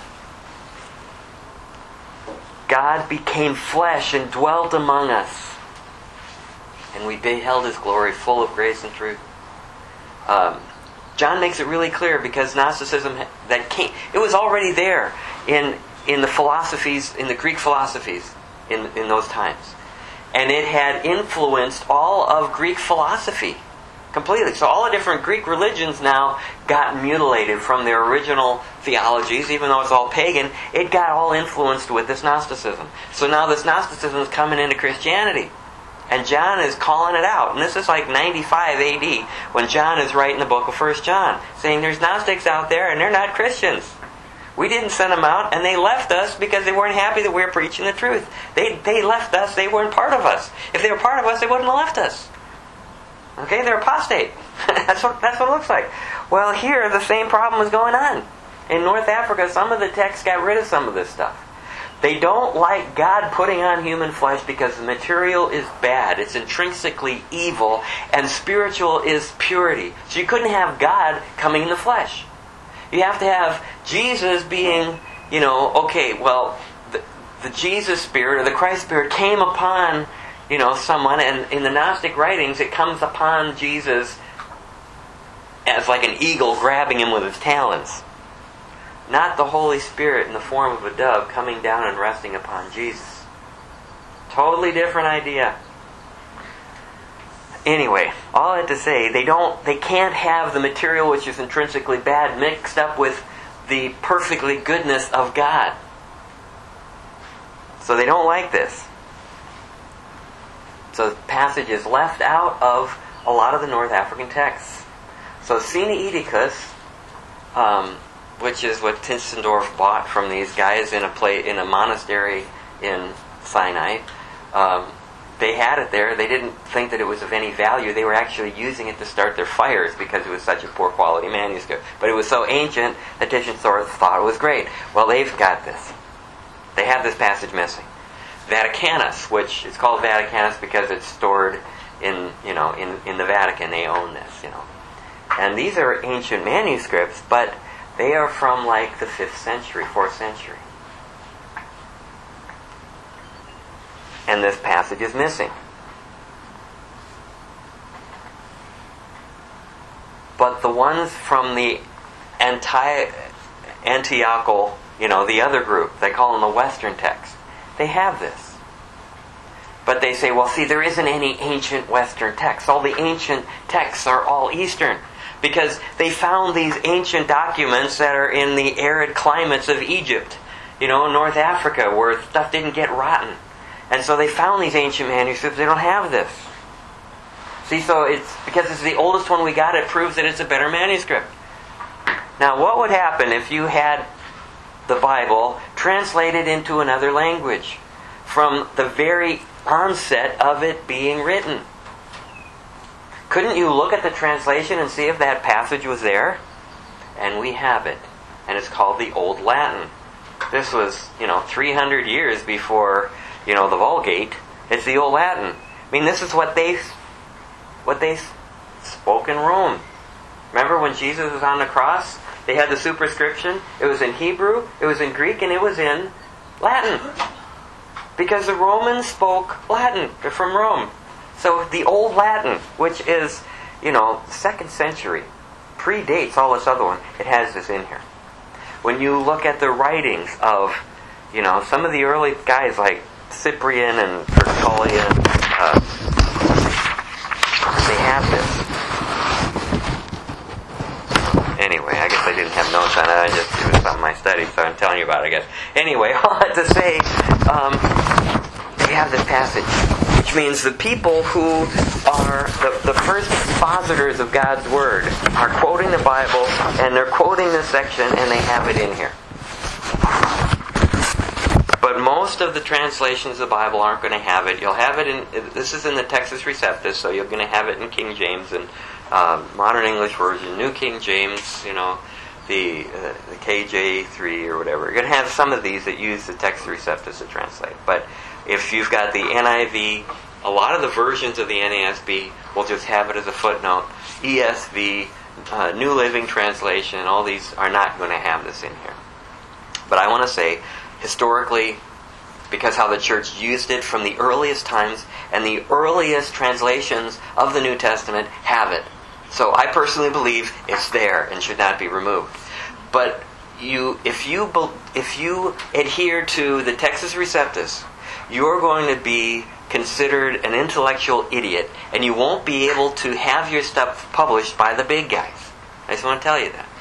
God became flesh and dwelt among us, and we beheld His glory, full of grace and truth. Um, John makes it really clear, because Gnosticism that came, it was already there in in the philosophies, in the Greek philosophies in in those times, and it had influenced all of Greek philosophy completely. So all the different Greek religions now got mutilated from their original theologies, even though it's all pagan. It got all influenced with this Gnosticism. So now this Gnosticism is coming into Christianity. And John is calling it out. And this is like ninety-five A D when John is writing the book of First John, saying there's Gnostics out there and they're not Christians. We didn't send them out, and they left us because they weren't happy that we were preaching the truth. They they left us. They weren't part of us. If they were part of us, they wouldn't have left us. Okay, they're apostate. that's what that's what it looks like. Well, here the same problem is going on. In North Africa, some of the texts got rid of some of this stuff. They don't like God putting on human flesh because the material is bad. It's intrinsically evil, and spiritual is purity. So you couldn't have God coming in the flesh. You have to have Jesus being, you know, okay, well, the, the Jesus Spirit or the Christ Spirit came upon, you know, someone, and in the Gnostic writings it comes upon Jesus as like an eagle grabbing him with its talons. Not the Holy Spirit in the form of a dove coming down and resting upon Jesus. Totally different idea. Anyway, all I had to say, they don't, they can't have the material which is intrinsically bad mixed up with the perfectly goodness of God. So they don't like this. So the passage is left out of a lot of the North African texts. So Sinaiticus, um, which is what Tinsendorf bought from these guys in a play, in a monastery in Sinai, um, they had it there. They didn't think that it was of any value. They were actually using it to start their fires because it was such a poor quality manuscript. But it was so ancient that Tischendorf thought it was great. Well, they've got this. They have this passage missing. Vaticanus, which is called Vaticanus because it's stored in, you know, in, in the Vatican. They own this, you know. And these are ancient manuscripts, but they are from like the fifth century, fourth century. And this passage is missing. But the ones from the anti Antiochal, you know, the other group, they call them the Western text, they have this. But they say, well, see, there isn't any ancient Western texts. All the ancient texts are all Eastern. Because they found these ancient documents that are in the arid climates of Egypt, you know, North Africa, where stuff didn't get rotten. And so they found these ancient manuscripts. They don't have this. See, so it's because it's the oldest one we got, it proves that it's a better manuscript. Now, what would happen if you had the Bible translated into another language from the very onset of it being written? Couldn't you look at the translation and see if that passage was there? And we have it. And it's called the Old Latin. This was, you know, three hundred years before, you know, the Vulgate. It's the Old Latin. I mean, this is what they what they spoke in Rome. Remember when Jesus was on the cross? They had the superscription. It was in Hebrew, it was in Greek, and it was in Latin. Because the Romans spoke Latin. They're from Rome. So the Old Latin, which is, you know, second century, predates all this other one. It has this in here. When you look at the writings of, you know, some of the early guys like Cyprian and Tertullian, uh, they have this. Anyway, I guess I didn't have notes on it. I just, it was about my study, so I'm telling you about it, I guess. Anyway, all I have to say, um, they have this passage. Which means the people who are the, the first expositors of God's Word are quoting the Bible, and they're quoting this section, and they have it in here. But most of the translations of the Bible aren't going to have it. You'll have it in, this is in the Textus Receptus, so you're going to have it in King James and uh, Modern English Version, New King James, you know, the, uh, the K J three or whatever. You're going to have some of these that use the Textus Receptus to translate. But if you've got the N I V, a lot of the versions of the N A S B will just have it as a footnote. E S V, uh, New Living Translation, all these are not going to have this in here. But I want to say, historically, because how the church used it from the earliest times, and the earliest translations of the New Testament have it. So I personally believe it's there and should not be removed. But you, if you if you adhere to the Textus Receptus, you're going to be considered an intellectual idiot, and you won't be able to have your stuff published by the big guys. I just want to tell you that.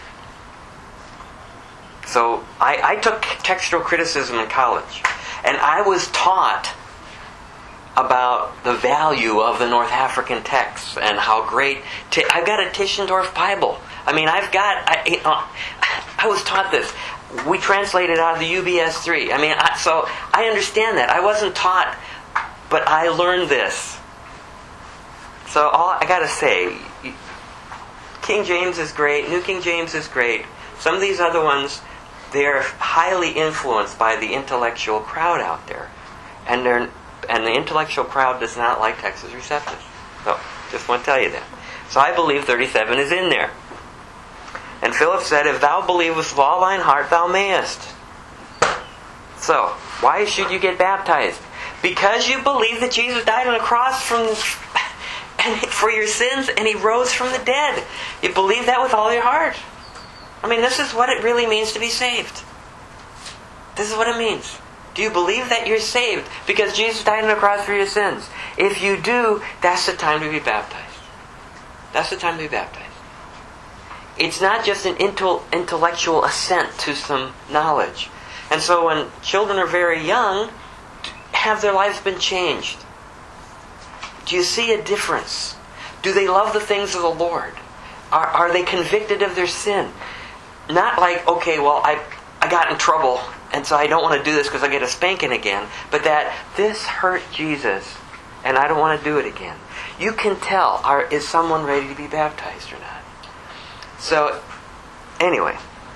So I, I took textual criticism in college, and I was taught about the value of the North African texts and how great. T- I've got a Tischendorf Bible. I mean, I've got. I, you know, I was taught this. We translated out of the U B S three. I mean, I, so I understand that. I wasn't taught, but I learned this. So all I gotta say, King James is great. New King James is great. Some of these other ones, they're highly influenced by the intellectual crowd out there, and they're and the intellectual crowd does not like Textus Receptus. So just want to tell you that. So I believe thirty-seven is in there. And Philip said, "If thou believest with all thine heart, thou mayest." So, why should you get baptized? Because you believe that Jesus died on the cross from and for your sins, and He rose from the dead. You believe that with all your heart. I mean, this is what it really means to be saved. This is what it means. Do you believe that you're saved because Jesus died on the cross for your sins? If you do, that's the time to be baptized. That's the time to be baptized. It's not just an intellectual assent to some knowledge. And so when children are very young, have their lives been changed? Do you see a difference? Do they love the things of the Lord? Are, are they convicted of their sin? Not like, okay, well, I, I got in trouble, and so I don't want to do this because I get a spanking again. But that this hurt Jesus, and I don't want to do it again. You can tell, are, is someone ready to be baptized or not? So, anyway,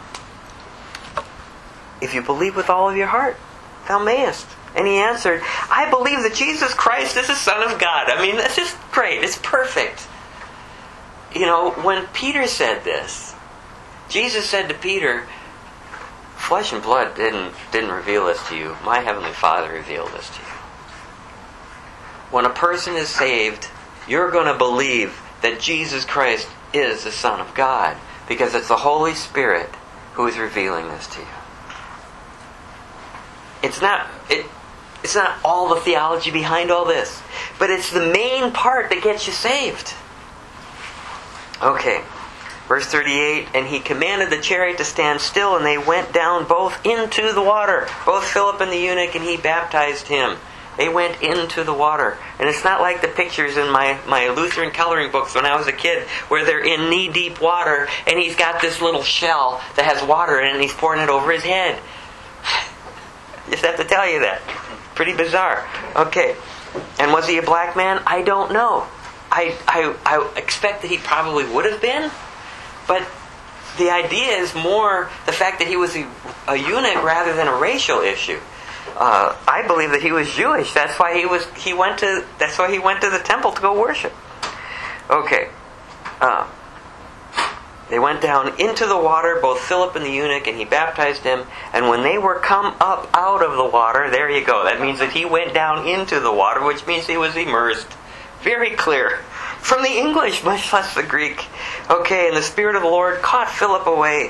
if you believe with all of your heart, thou mayest. And he answered, I believe that Jesus Christ is the Son of God. I mean, that's just great. It's perfect. You know, when Peter said this, Jesus said to Peter, flesh and blood didn't, didn't reveal this to you. My Heavenly Father revealed this to you. When a person is saved, you're going to believe that Jesus Christ is the Son of God, because it's the Holy Spirit who is revealing this to you. It's not it, it's not all the theology behind all this, but it's the main part that gets you saved. Okay, verse thirty-eight, and he commanded the chariot to stand still, and they went down both into the water, both Philip and the eunuch, and he baptized him. They went into the water. And it's not like the pictures in my, my Lutheran coloring books when I was a kid, where they're in knee-deep water, and he's got this little shell that has water in it, and he's pouring it over his head. Just have to tell you that. Pretty bizarre. Okay. And was he a black man? I don't know. I, I, I expect that he probably would have been, but the idea is more the fact that he was a, a eunuch rather than a racial issue. Uh, I believe that he was Jewish. That's why he was. He went to. That's why he went to the temple to go worship. Okay. Uh, they went down into the water, both Philip and the eunuch, and he baptized him. And when they were come up out of the water, there you go. That means that he went down into the water, which means he was immersed. Very clear. From the English, much less the Greek. Okay, and the Spirit of the Lord caught Philip away.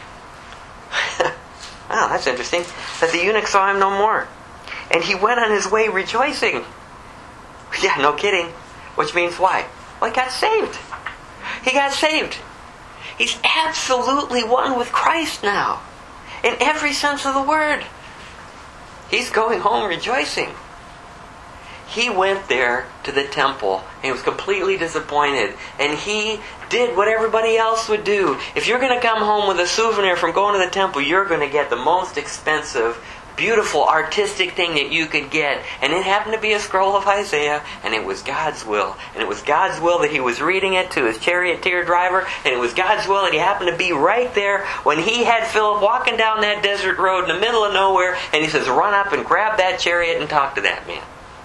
Oh, that's interesting. That the eunuch saw him no more. And he went on his way rejoicing. Yeah, no kidding. Which means why? Well, he got saved. He got saved. He's absolutely one with Christ now. In every sense of the word. He's going home rejoicing. He went there to the temple and he was completely disappointed. And he did what everybody else would do. If you're going to come home with a souvenir from going to the temple, you're going to get the most expensive, beautiful, artistic thing that you could get. And it happened to be a scroll of Isaiah, and it was God's will. And it was God's will that he was reading it to his charioteer driver, and it was God's will that he happened to be right there when he had Philip walking down that desert road in the middle of nowhere, and he says, run up and grab that chariot and talk to that man.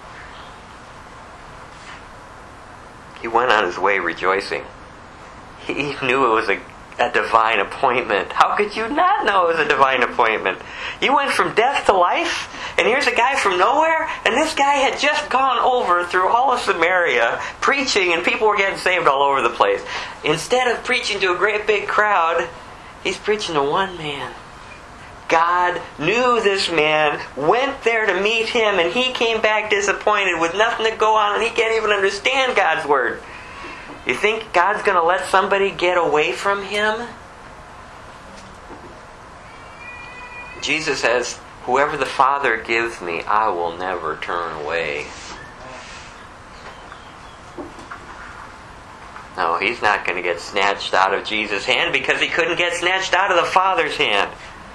He went on his way rejoicing. He knew it was a, a divine appointment. How could you not know it was a divine appointment? You went from death to life, and here's a guy from nowhere, and this guy had just gone over through all of Samaria preaching, and people were getting saved all over the place. Instead of preaching to a great big crowd, he's preaching to one man. God knew this man, went there to meet him, and he came back disappointed with nothing to go on, and he can't even understand God's word. You think God's going to let somebody get away from him? Jesus says, whoever the Father gives me, I will never turn away. No, he's not going to get snatched out of Jesus' hand because he couldn't get snatched out of the Father's hand.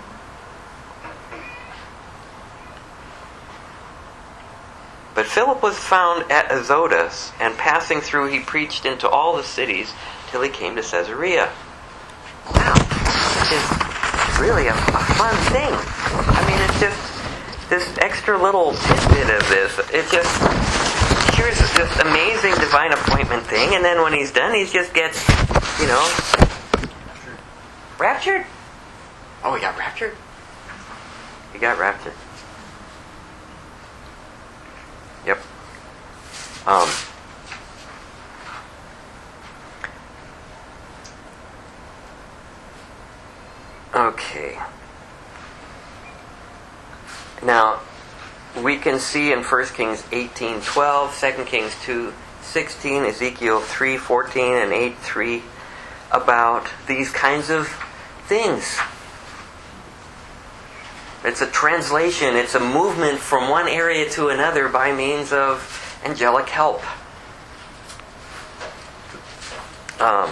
But Philip was found at Azotus, and passing through he preached into all the cities till he came to Caesarea. Wow, this is really a, a fun thing. I mean, it's just this extra little tidbit of this. It just, here's this amazing divine appointment thing, and then when he's done, he just gets, you know, raptured? Oh, he got raptured? He got raptured. Yep. Um, okay. Now, we can see in First Kings eighteen twelve, Second Kings two sixteen, Ezekiel three fourteen, and eight three about these kinds of things. It's a translation. It's a movement from one area to another by means of angelic help. Um,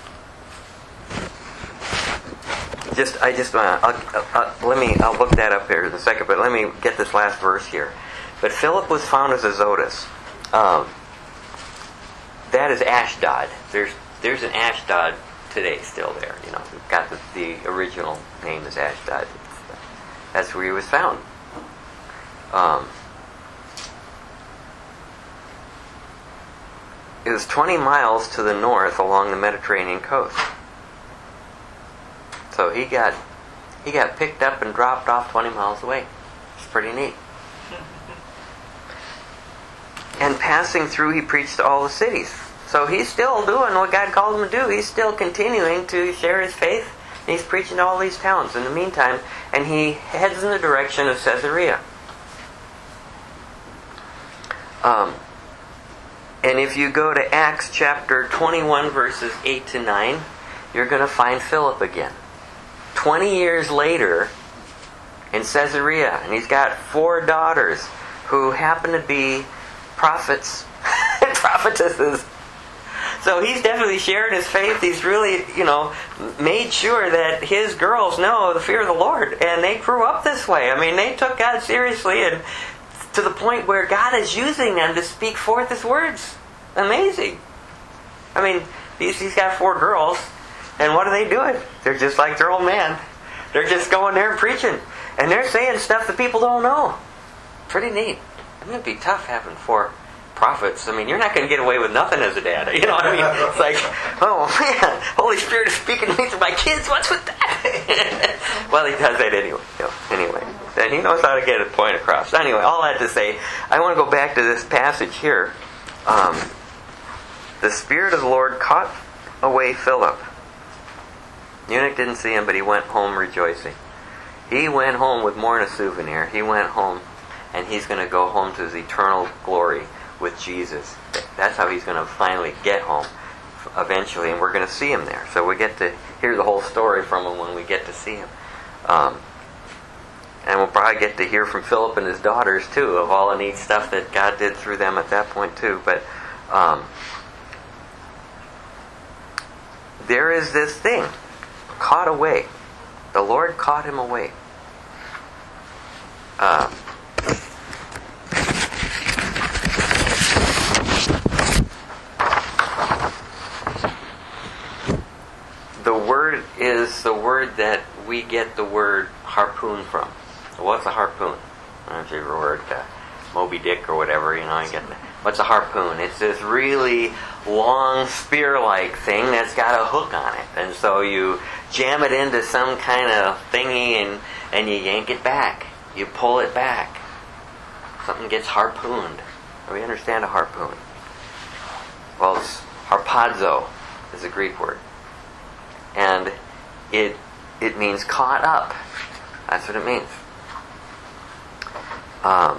just, I just, uh, I'll, uh, let me, I'll look that up here in a second, but let me get this last verse here. But Philip was found as Azotus. Um, that is Ashdod. There's, there's an Ashdod today still there. You know, we've got the, the original name is Ashdod. That's where he was found. Um, it was twenty miles to the north along the Mediterranean coast. So he got he got picked up and dropped off twenty miles away. It's pretty neat. And passing through, he preached to all the cities. So he's still doing what God called him to do. He's still continuing to share his faith. And he's preaching to all these towns in the meantime. And he heads in the direction of Caesarea. Um, and if you go to Acts chapter twenty-one, verses eight to nine, you're going to find Philip again. Twenty years later, in Caesarea. And he's got four daughters who happen to be prophets and prophetesses. So he's definitely shared his faith. He's really, you know, made sure that his girls know the fear of the Lord. And they grew up this way. I mean, they took God seriously, and to the point where God is using them to speak forth His words. Amazing. I mean, he's, he's got four girls, and what are they doing? They're just like their old man. They're just going there and preaching. And they're saying stuff that people don't know. Pretty neat. I mean, it'd be tough having four prophets. I mean, you're not going to get away with nothing as a dad. You know what I mean? It's like, oh man, Holy Spirit is speaking to me through my kids. What's with that? Well, He does that anyway. You know, anyway, and He knows how to get a point across. Anyway, all that to say, I want to go back to this passage here. Um, the Spirit of the Lord caught away Philip. Eunuch didn't see him, but he went home rejoicing. He went home with more than a souvenir. He went home, and he's going to go home to his eternal glory with Jesus. That's how he's going to finally get home eventually, and we're going to see him there. So we get to hear the whole story from him when we get to see him. Um, and we'll probably get to hear from Philip and his daughters too, of all the neat stuff that God did through them at that point too. But um, there is this thing, caught away. The Lord caught him away. Uh, The word is the word that we get the word harpoon from. What's a harpoon? I don't know if you've ever heard uh, Moby Dick or whatever, you know, I get that. What's a harpoon? It's this really long spear-like thing that's got a hook on it. And so you jam it into some kind of thingy and, and you yank it back. You pull it back. Something gets harpooned. We understand a harpoon. Well, it's harpazo is a Greek word. And it it means caught up. That's what it means. Um,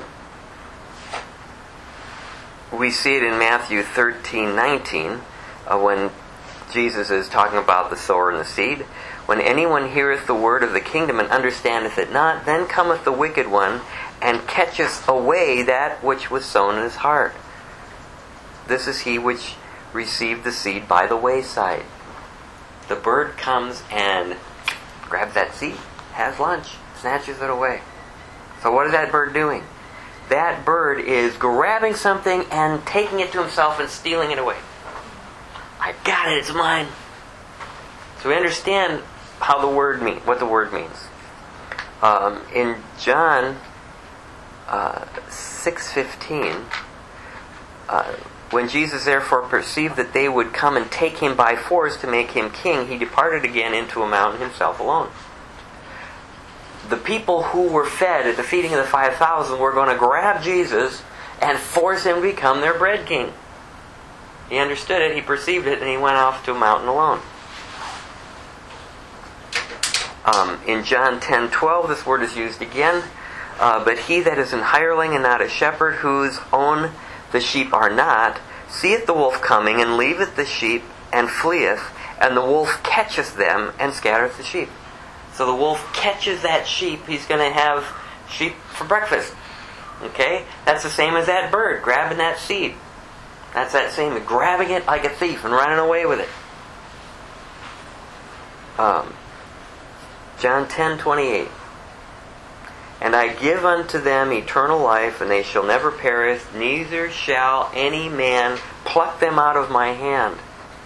we see it in Matthew thirteen nineteen uh, when Jesus is talking about the sower and the seed. When anyone heareth the word of the kingdom and understandeth it not, then cometh the wicked one and catcheth away that which was sown in his heart. This is he which received the seed by the wayside. The bird comes and grabs that seed, has lunch, snatches it away. So what is that bird doing? That bird is grabbing something and taking it to himself and stealing it away. I got it, it's mine. So we understand how the word mean, what the word means. Um, in John uh, six fifteen, uh, when Jesus therefore perceived that they would come and take him by force to make him king, he departed again into a mountain himself alone. The people who were fed at the feeding of the five thousand were going to grab Jesus and force him to become their bread king. He understood it, he perceived it, and he went off to a mountain alone. Um, in John ten twelve, this word is used again. Uh, but he that is an hireling and not a shepherd, whose own the sheep are not, seeth the wolf coming, and leaveth the sheep, and fleeth, and the wolf catcheth them, and scattereth the sheep. So the wolf catches that sheep. He's going to have sheep for breakfast. Okay? That's the same as that bird, grabbing that seed. That's that same, grabbing it like a thief and running away with it. Um, John ten twenty-eight. And I give unto them eternal life, and they shall never perish, neither shall any man pluck them out of my hand.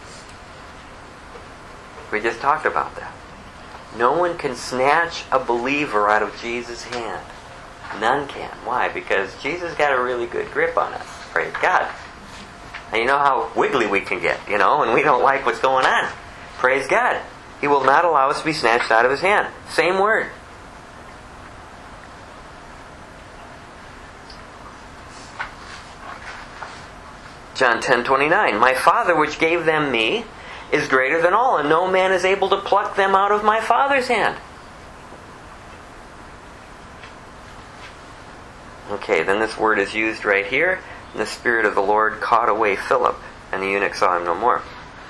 We just talked about that. No one can snatch a believer out of Jesus' hand. None can. Why? Because Jesus got a really good grip on us. Praise God. And you know how wiggly we can get, you know, and we don't like what's going on. Praise God. He will not allow us to be snatched out of His hand. Same word. John ten twenty-nine. My Father which gave them me is greater than all, and no man is able to pluck them out of my Father's hand. Okay, then this word is used right here. And the Spirit of the Lord caught away Philip, and the eunuch saw him no more.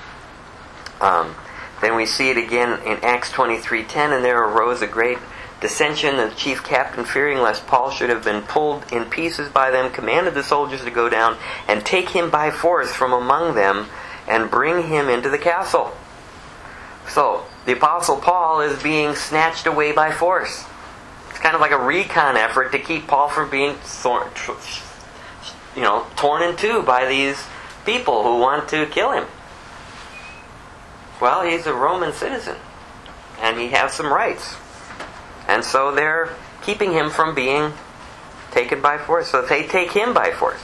Um, then we see it again in Acts twenty-three ten, and there arose a great dissension. The chief captain, fearing lest Paul should have been pulled in pieces by them, commanded the soldiers to go down and take him by force from among them and bring him into the castle. So, the Apostle Paul is being snatched away by force. It's kind of like a recon effort to keep Paul from being thorn, you know, torn in two by these people who want to kill him. Well, he's a Roman citizen, and he has some rights. And so they're keeping him from being taken by force. So they take him by force.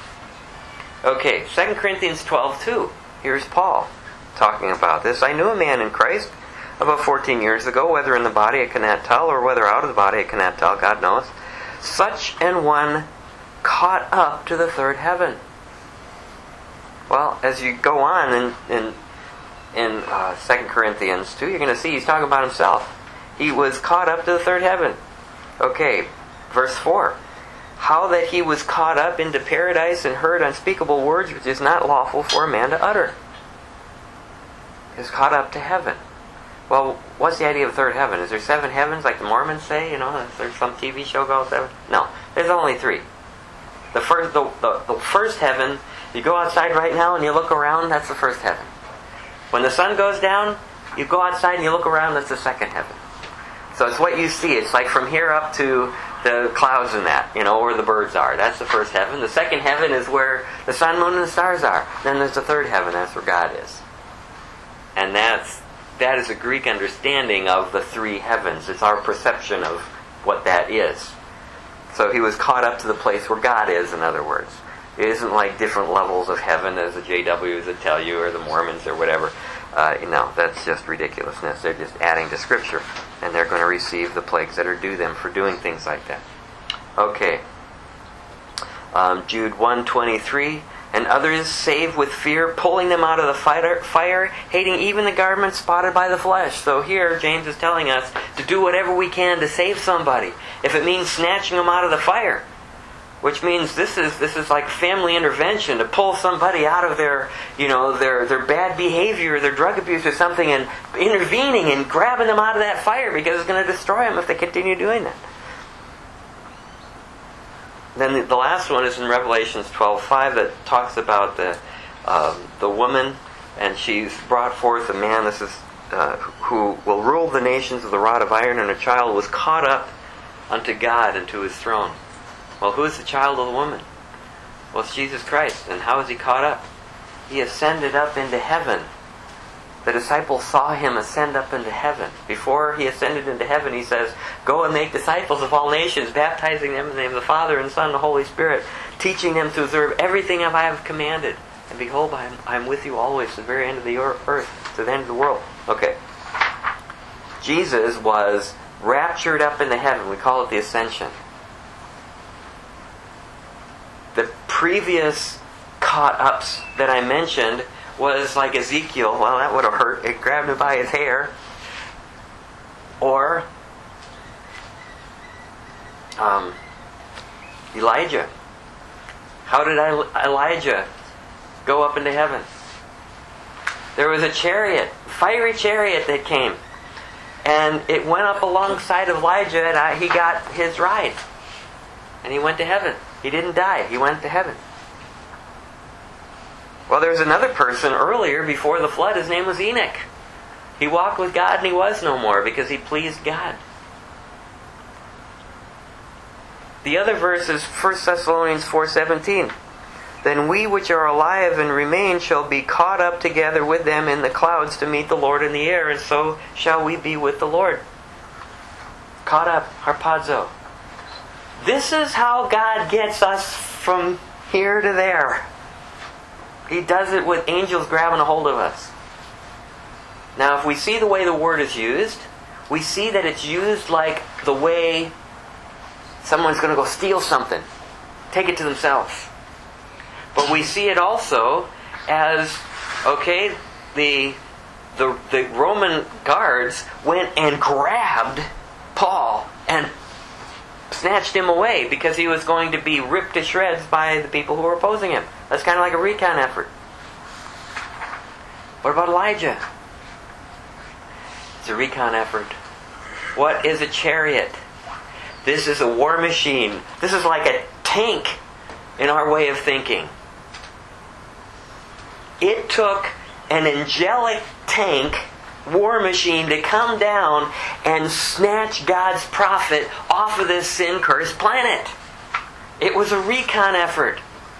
Okay, Second Corinthians twelve two. Here's Paul talking about this. I knew a man in Christ about fourteen years ago, whether in the body I cannot tell, or whether out of the body I cannot tell, God knows. Such an one caught up to the third heaven. Well, as you go on in in, in uh, Second Corinthians two, you're going to see he's talking about himself. He was caught up to the third heaven. Okay, verse four. How that he was caught up into paradise and heard unspeakable words which is not lawful for a man to utter. He was caught up to heaven. Well, what's the idea of third heaven? Is there seven heavens like the Mormons say? You know, is there some T V show called seven? No, there's only three. The first, the, the, the first heaven, you go outside right now and you look around, that's the first heaven. When the sun goes down, you go outside and you look around, that's the second heaven. So it's what you see. It's like from here up to the clouds and that, you know, where the birds are. That's the first heaven. The second heaven is where the sun, moon, and the stars are. Then there's the third heaven. That's where God is. And that's that is a Greek understanding of the three heavens. It's our perception of what that is. So he was caught up to the place where God is, in other words. It isn't like different levels of heaven as the J Ws would tell you, or the Mormons, or whatever. Uh, no, that's just ridiculousness. They're just adding to Scripture. And they're going to receive the plagues that are due them for doing things like that. Okay. Um, Jude one twenty-three. And others save with fear, pulling them out of the fire, fire, hating even the garment spotted by the flesh. So here, James is telling us to do whatever we can to save somebody. If it means snatching them out of the fire. Which means this is this is like family intervention, to pull somebody out of their, you know, their their bad behavior, their drug abuse or something, and intervening and grabbing them out of that fire because it's going to destroy them if they continue doing that. Then the, the last one is in Revelations twelve five that talks about the um, the woman, and she's brought forth a man. This is uh, who will rule the nations with a rod of iron, and a child was caught up unto God and to His throne. Well, who is the child of the woman? Well, it's Jesus Christ. And how is He caught up? He ascended up into heaven. The disciples saw Him ascend up into heaven. Before He ascended into heaven, He says, go and make disciples of all nations, baptizing them in the name of the Father and Son and the Holy Spirit, teaching them to observe everything I have commanded. And behold, I am, I am with you always to the very end of the earth, to the end of the world. Okay. Jesus was raptured up into heaven. We call it the ascension. The previous caught-ups that I mentioned was like Ezekiel. Well, that would have hurt. It grabbed him by his hair. Or um, Elijah. How did Elijah go up into heaven? There was a chariot, fiery chariot that came. And it went up alongside of Elijah, and I, he got his ride. And he went to heaven. He didn't die. He went to heaven. Well, there's another person earlier before the flood. His name was Enoch. He walked with God and he was no more because he pleased God. The other verse is First Thessalonians four seventeen. Then we which are alive and remain shall be caught up together with them in the clouds to meet the Lord in the air, and so shall we be with the Lord. Caught up, harpazo. This is how God gets us from here to there. He does it with angels grabbing a hold of us. Now, if we see the way the word is used, we see that it's used like the way someone's going to go steal something, take it to themselves. But we see it also as, okay, the, the, the Roman guards went and grabbed Paul and snatched him away because he was going to be ripped to shreds by the people who were opposing him. That's kind of like a recon effort. What about Elijah? It's a recon effort. What is a chariot? This is a war machine. This is like a tank in our way of thinking. It took an angelic tank war machine to come down and snatch God's prophet off of this sin-cursed planet. It was a recon effort.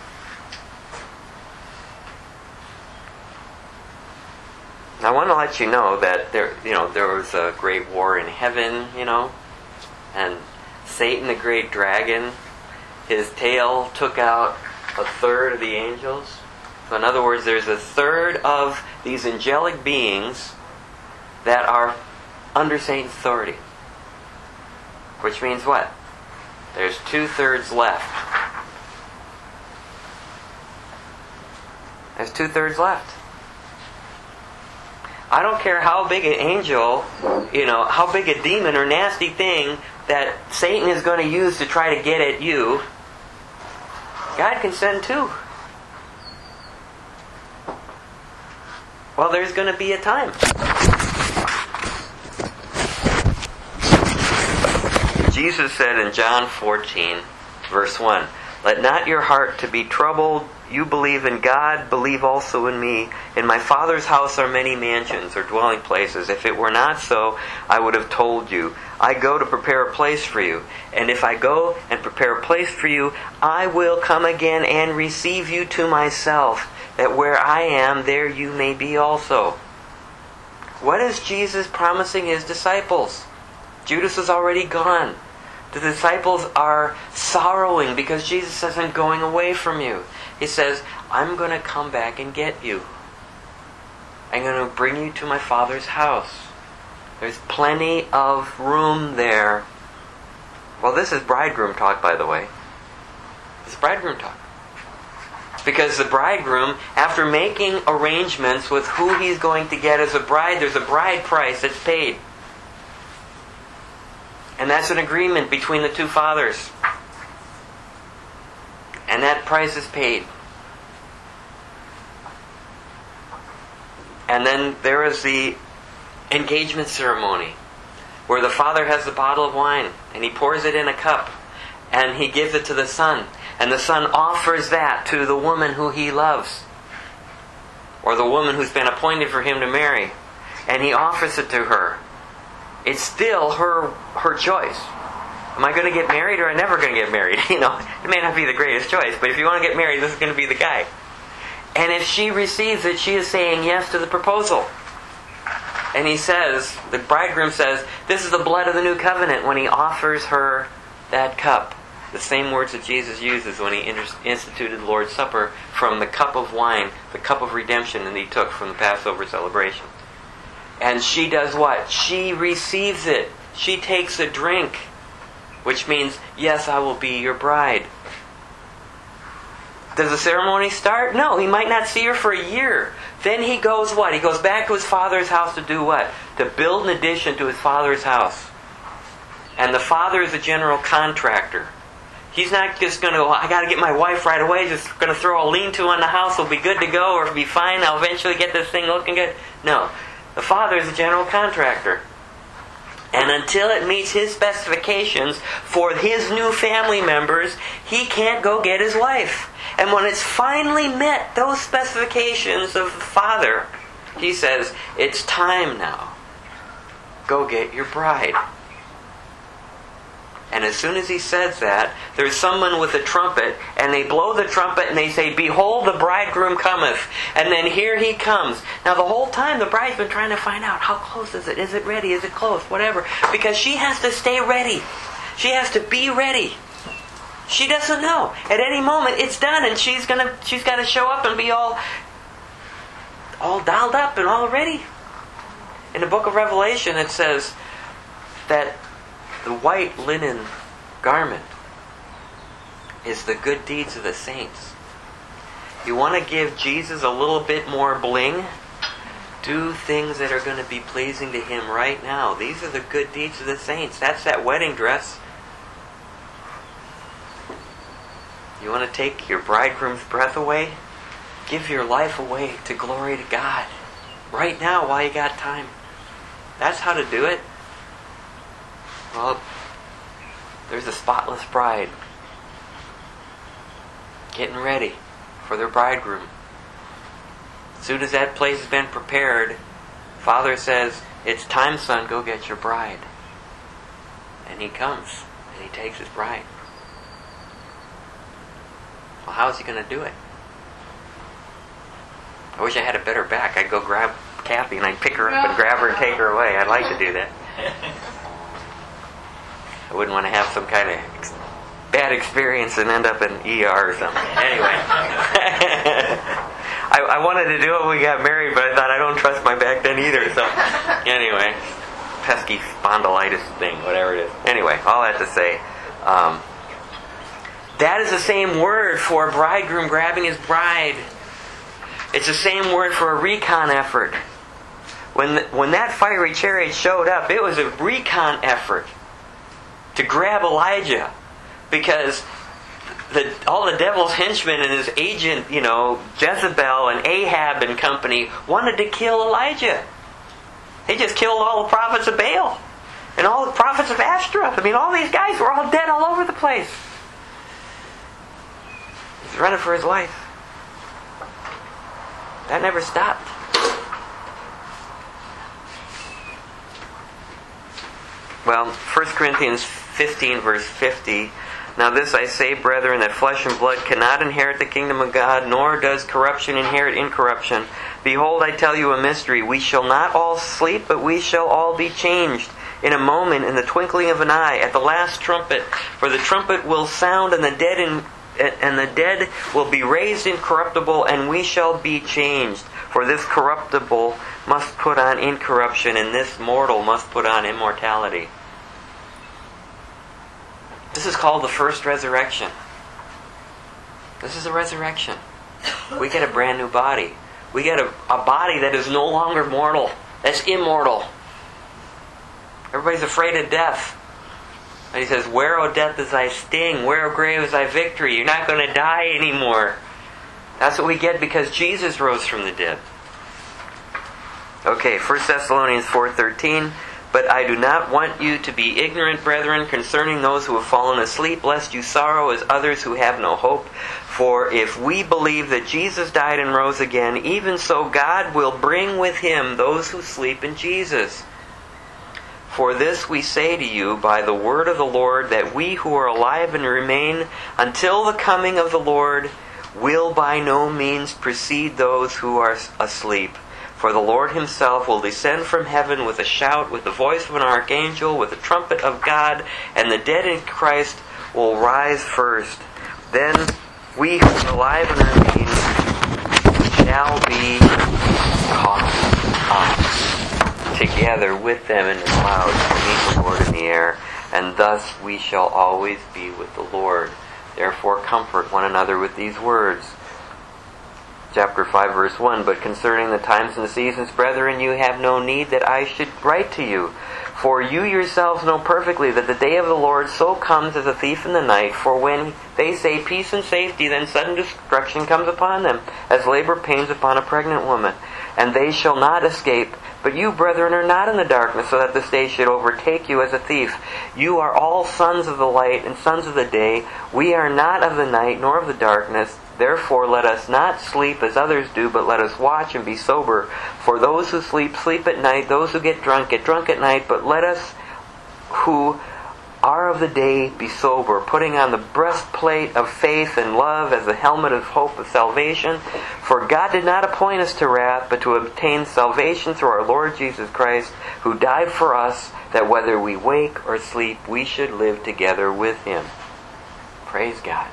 I want to let you know that there, you know, there was a great war in heaven, you know, and Satan, the great dragon, his tail took out a third of the angels. So in other words, there's a third of these angelic beings that are under Satan's authority. Which means what? There's two-thirds left. There's two-thirds left. I don't care how big an angel, you know, how big a demon or nasty thing that Satan is going to use to try to get at you. God can send two. Well, there's going to be a time. Jesus said in John fourteen, verse one, "Let not your heart to be troubled. You believe in God, believe also in me. In my Father's house are many mansions or dwelling places. If it were not so, I would have told you. I go to prepare a place for you. And if I go and prepare a place for you, I will come again and receive you to myself, that where I am, there you may be also." What is Jesus promising his disciples? Judas is already gone. The disciples are sorrowing because Jesus says, "I'm going away from you." He says, "I'm going to come back and get you. I'm going to bring you to my Father's house. There's plenty of room there." Well, this is bridegroom talk, by the way. This is bridegroom talk. Because the bridegroom, after making arrangements with who he's going to get as a bride, there's a bride price that's paid. And that's an agreement between the two fathers. And that price is paid. And then there is the engagement ceremony, where the father has the bottle of wine, and he pours it in a cup, and he gives it to the son. And the son offers that to the woman who he loves, or the woman who's been appointed for him to marry. And he offers it to her. It's still her her choice. Am I going to get married or am I never going to get married? You know, it may not be the greatest choice, but if you want to get married, this is going to be the guy. And if she receives it, she is saying yes to the proposal. And he says, the bridegroom says, "This is the blood of the new covenant," when he offers her that cup. The same words that Jesus uses when he instituted the Lord's Supper, from the cup of wine, the cup of redemption that he took from the Passover celebration. And she does what? She receives it. She takes a drink. Which means, yes, I will be your bride. Does the ceremony start? No, he might not see her for a year. Then he goes what? He goes back to his father's house to do what? To build an addition to his father's house. And the father is a general contractor. He's not just going to go, I got to get my wife right away, just going to throw a lean-to on the house, we'll be good to go, or it'll be fine, I'll eventually get this thing looking good. No. The father is a general contractor. And until it meets his specifications for his new family members, he can't go get his wife. And when it's finally met those specifications of the father, he says, it's time now. Go get your bride. And as soon as he says that, there's someone with a trumpet, and they blow the trumpet and they say, behold, the bridegroom cometh. And then here he comes. Now the whole time the bride's been trying to find out, how close is it? Is it ready? Is it close? Whatever. Because she has to stay ready. She has to be ready. She doesn't know. At any moment it's done, and she's gonna she's gotta show up and be all all dialed up and all ready. In the book of Revelation it says that the white linen garment is the good deeds of the saints. You want to give Jesus a little bit more bling? Do things that are going to be pleasing to Him right now. These are the good deeds of the saints. That's that wedding dress. You want to take your bridegroom's breath away? Give your life away to glory to God. Right now while you got time. That's how to do it. Well, there's a spotless bride getting ready for their bridegroom. As soon as that place has been prepared, Father says, it's time, son, go get your bride. And he comes, and he takes his bride. Well, how is he going to do it? I wish I had a better back. I'd go grab Kathy and I'd pick her up and grab her and take her away. I'd like to do that. I wouldn't want to have some kind of ex- bad experience and end up in E R or something. Anyway. I, I wanted to do it when we got married, but I thought I don't trust my back then either. So, anyway. Pesky spondylitis thing, whatever it is. Anyway, all that to say, um, that is the same word for a bridegroom grabbing his bride. It's the same word for a recon effort. When the, when that fiery chariot showed up, it was a recon effort to grab Elijah, because the, all the devil's henchmen and his agent, you know, Jezebel and Ahab and company wanted to kill Elijah. They just killed all the prophets of Baal and all the prophets of Ashtaroth. I mean, all these guys were all dead all over the place. He's running for his life. That never stopped. Well, First Corinthians fifteen, verse fifty. Now this I say, brethren, that flesh and blood cannot inherit the kingdom of God, nor does corruption inherit incorruption. Behold, I tell you a mystery. We shall not all sleep, but we shall all be changed in a moment, in the twinkling of an eye, at the last trumpet. For the trumpet will sound, and the dead in, and the dead will be raised incorruptible, and we shall be changed. For this corruptible must put on incorruption, and this mortal must put on immortality. This is called the first resurrection. This is a resurrection. We get a brand new body. We get a, a body that is no longer mortal. That's immortal. Everybody's afraid of death. And he says, where, O death, is thy sting? Where, O grave, is thy victory? You're not going to die anymore. That's what we get because Jesus rose from the dead. Okay, First Thessalonians four thirteen. But I do not want you to be ignorant, brethren, concerning those who have fallen asleep, lest you sorrow as others who have no hope. For if we believe that Jesus died and rose again, even so God will bring with Him those who sleep in Jesus. For this we say to you by the word of the Lord, that we who are alive and remain until the coming of the Lord will by no means precede those who are asleep. For the Lord Himself will descend from heaven with a shout, with the voice of an archangel, with the trumpet of God, and the dead in Christ will rise first. Then we who are alive and remain shall be caught up together with them in the clouds to meet the Lord in the air, and thus we shall always be with the Lord. Therefore comfort one another with these words. Chapter five, verse one. But concerning the times and the seasons, brethren, you have no need that I should write to you. For you yourselves know perfectly that the day of the Lord so comes as a thief in the night. For when they say peace and safety, then sudden destruction comes upon them, as labor pains upon a pregnant woman. And they shall not escape. But you, brethren, are not in the darkness, so that this day should overtake you as a thief. You are all sons of the light and sons of the day. We are not of the night, nor of the darkness. Therefore let us not sleep as others do, but let us watch and be sober. For those who sleep, sleep at night. Those who get drunk, get drunk at night. But let us who are of the day be sober, putting on the breastplate of faith and love as the helmet of hope of salvation. For God did not appoint us to wrath, but to obtain salvation through our Lord Jesus Christ, who died for us, that whether we wake or sleep, we should live together with Him. Praise God.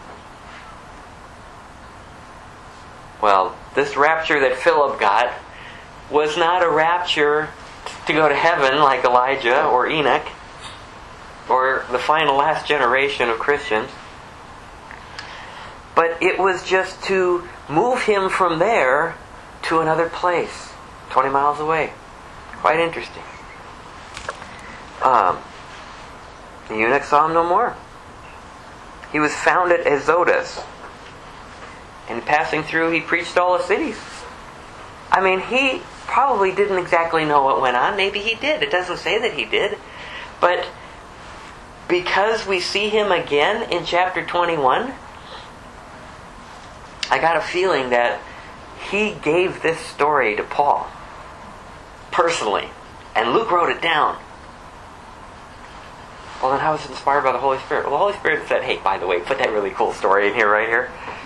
Well, this rapture that Philip got was not a rapture to go to heaven like Elijah or Enoch or the final last generation of Christians. But it was just to move him from there to another place, twenty miles away. Quite interesting. Um, the eunuch saw him no more. He was found at Azotus. And passing through, he preached all the cities. I mean, he probably didn't exactly know what went on. Maybe he did. It doesn't say that he did. But because we see him again in chapter twenty-one, I got a feeling that he gave this story to Paul personally. And Luke wrote it down. Well, then how was it inspired by the Holy Spirit? Well, the Holy Spirit said, hey, by the way, put that really cool story in here, right here.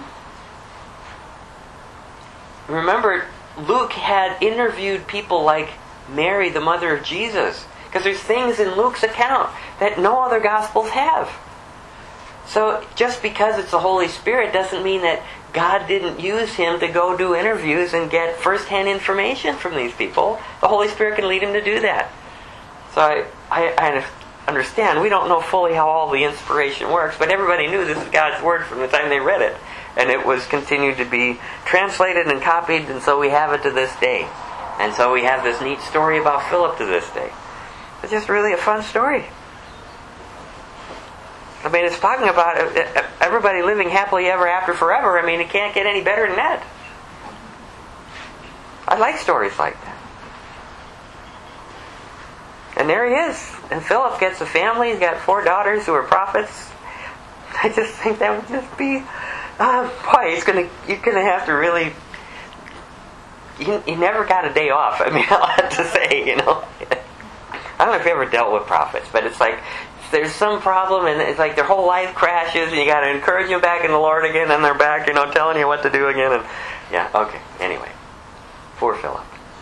Remember, Luke had interviewed people like Mary, the mother of Jesus. Because there's things in Luke's account that no other Gospels have. So just because it's the Holy Spirit doesn't mean that God didn't use him to go do interviews and get first-hand information from these people. The Holy Spirit can lead him to do that. So I, I, I understand. We don't know fully how all the inspiration works, but everybody knew this is God's Word from the time they read it. And it was continued to be translated and copied, and so we have it to this day. And so we have this neat story about Philip to this day. It's just really a fun story. I mean, it's talking about everybody living happily ever after forever. I mean, it can't get any better than that. I like stories like that. And there he is. And Philip gets a family. He's got four daughters who are prophets. I just think that would just be... Uh, boy, he's gonna, you're going to have to really... You, you never got a day off. I mean, I'll have to say, you know. I don't know if you ever dealt with prophets, but it's like there's some problem and it's like their whole life crashes and you got to encourage them back in the Lord again and they're back, you know, telling you what to do again. And yeah, okay, anyway. Poor Philip.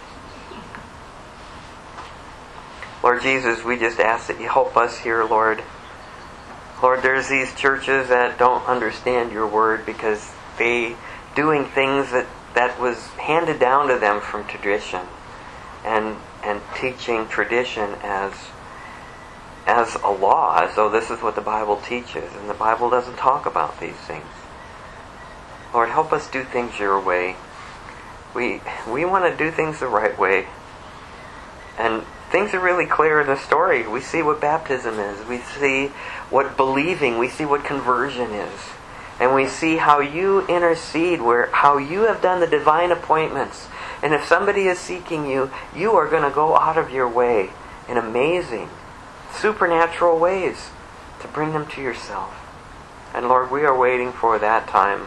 Lord Jesus, we just ask that you help us here, Lord. Lord, there's these churches that don't understand your word because they doing things that, that was handed down to them from tradition and and teaching tradition as as a law, as though this is what the Bible teaches, and the Bible doesn't talk about these things. Lord, help us do things your way. We we want to do things the right way. And things are really clear in the story. We see what baptism is. We see what believing, we see what conversion is. And we see how you intercede, where how you have done the divine appointments. And if somebody is seeking you, you are going to go out of your way in amazing, supernatural ways to bring them to yourself. And Lord, we are waiting for that time.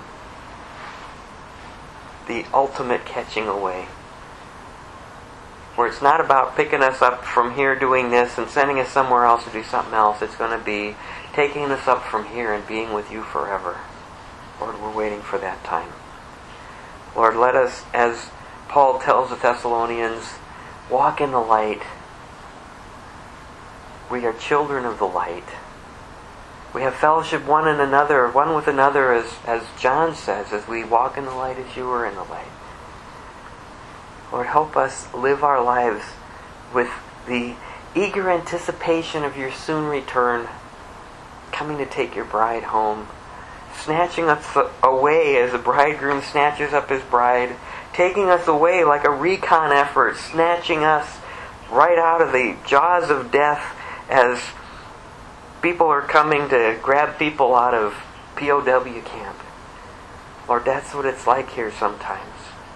The ultimate catching away. Where it's not about picking us up from here doing this and sending us somewhere else to do something else. It's going to be taking us up from here and being with you forever. Lord, we're waiting for that time. Lord, let us, as Paul tells the Thessalonians, walk in the light. We are children of the light. We have fellowship one in another, one with another, as, as John says, as we walk in the light as you are in the light. Lord, help us live our lives with the eager anticipation of your soon return, coming to take your bride home, snatching us away as a bridegroom snatches up his bride, taking us away like a recon effort, snatching us right out of the jaws of death as people are coming to grab people out of P O W camp. Lord, that's what it's like here sometimes.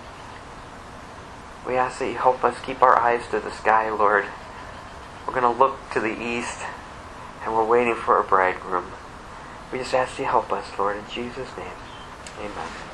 We ask that you help us keep our eyes to the sky, Lord. We're going to look to the east, and we're waiting for a bridegroom. We just ask you help us, Lord, in Jesus' name. Amen.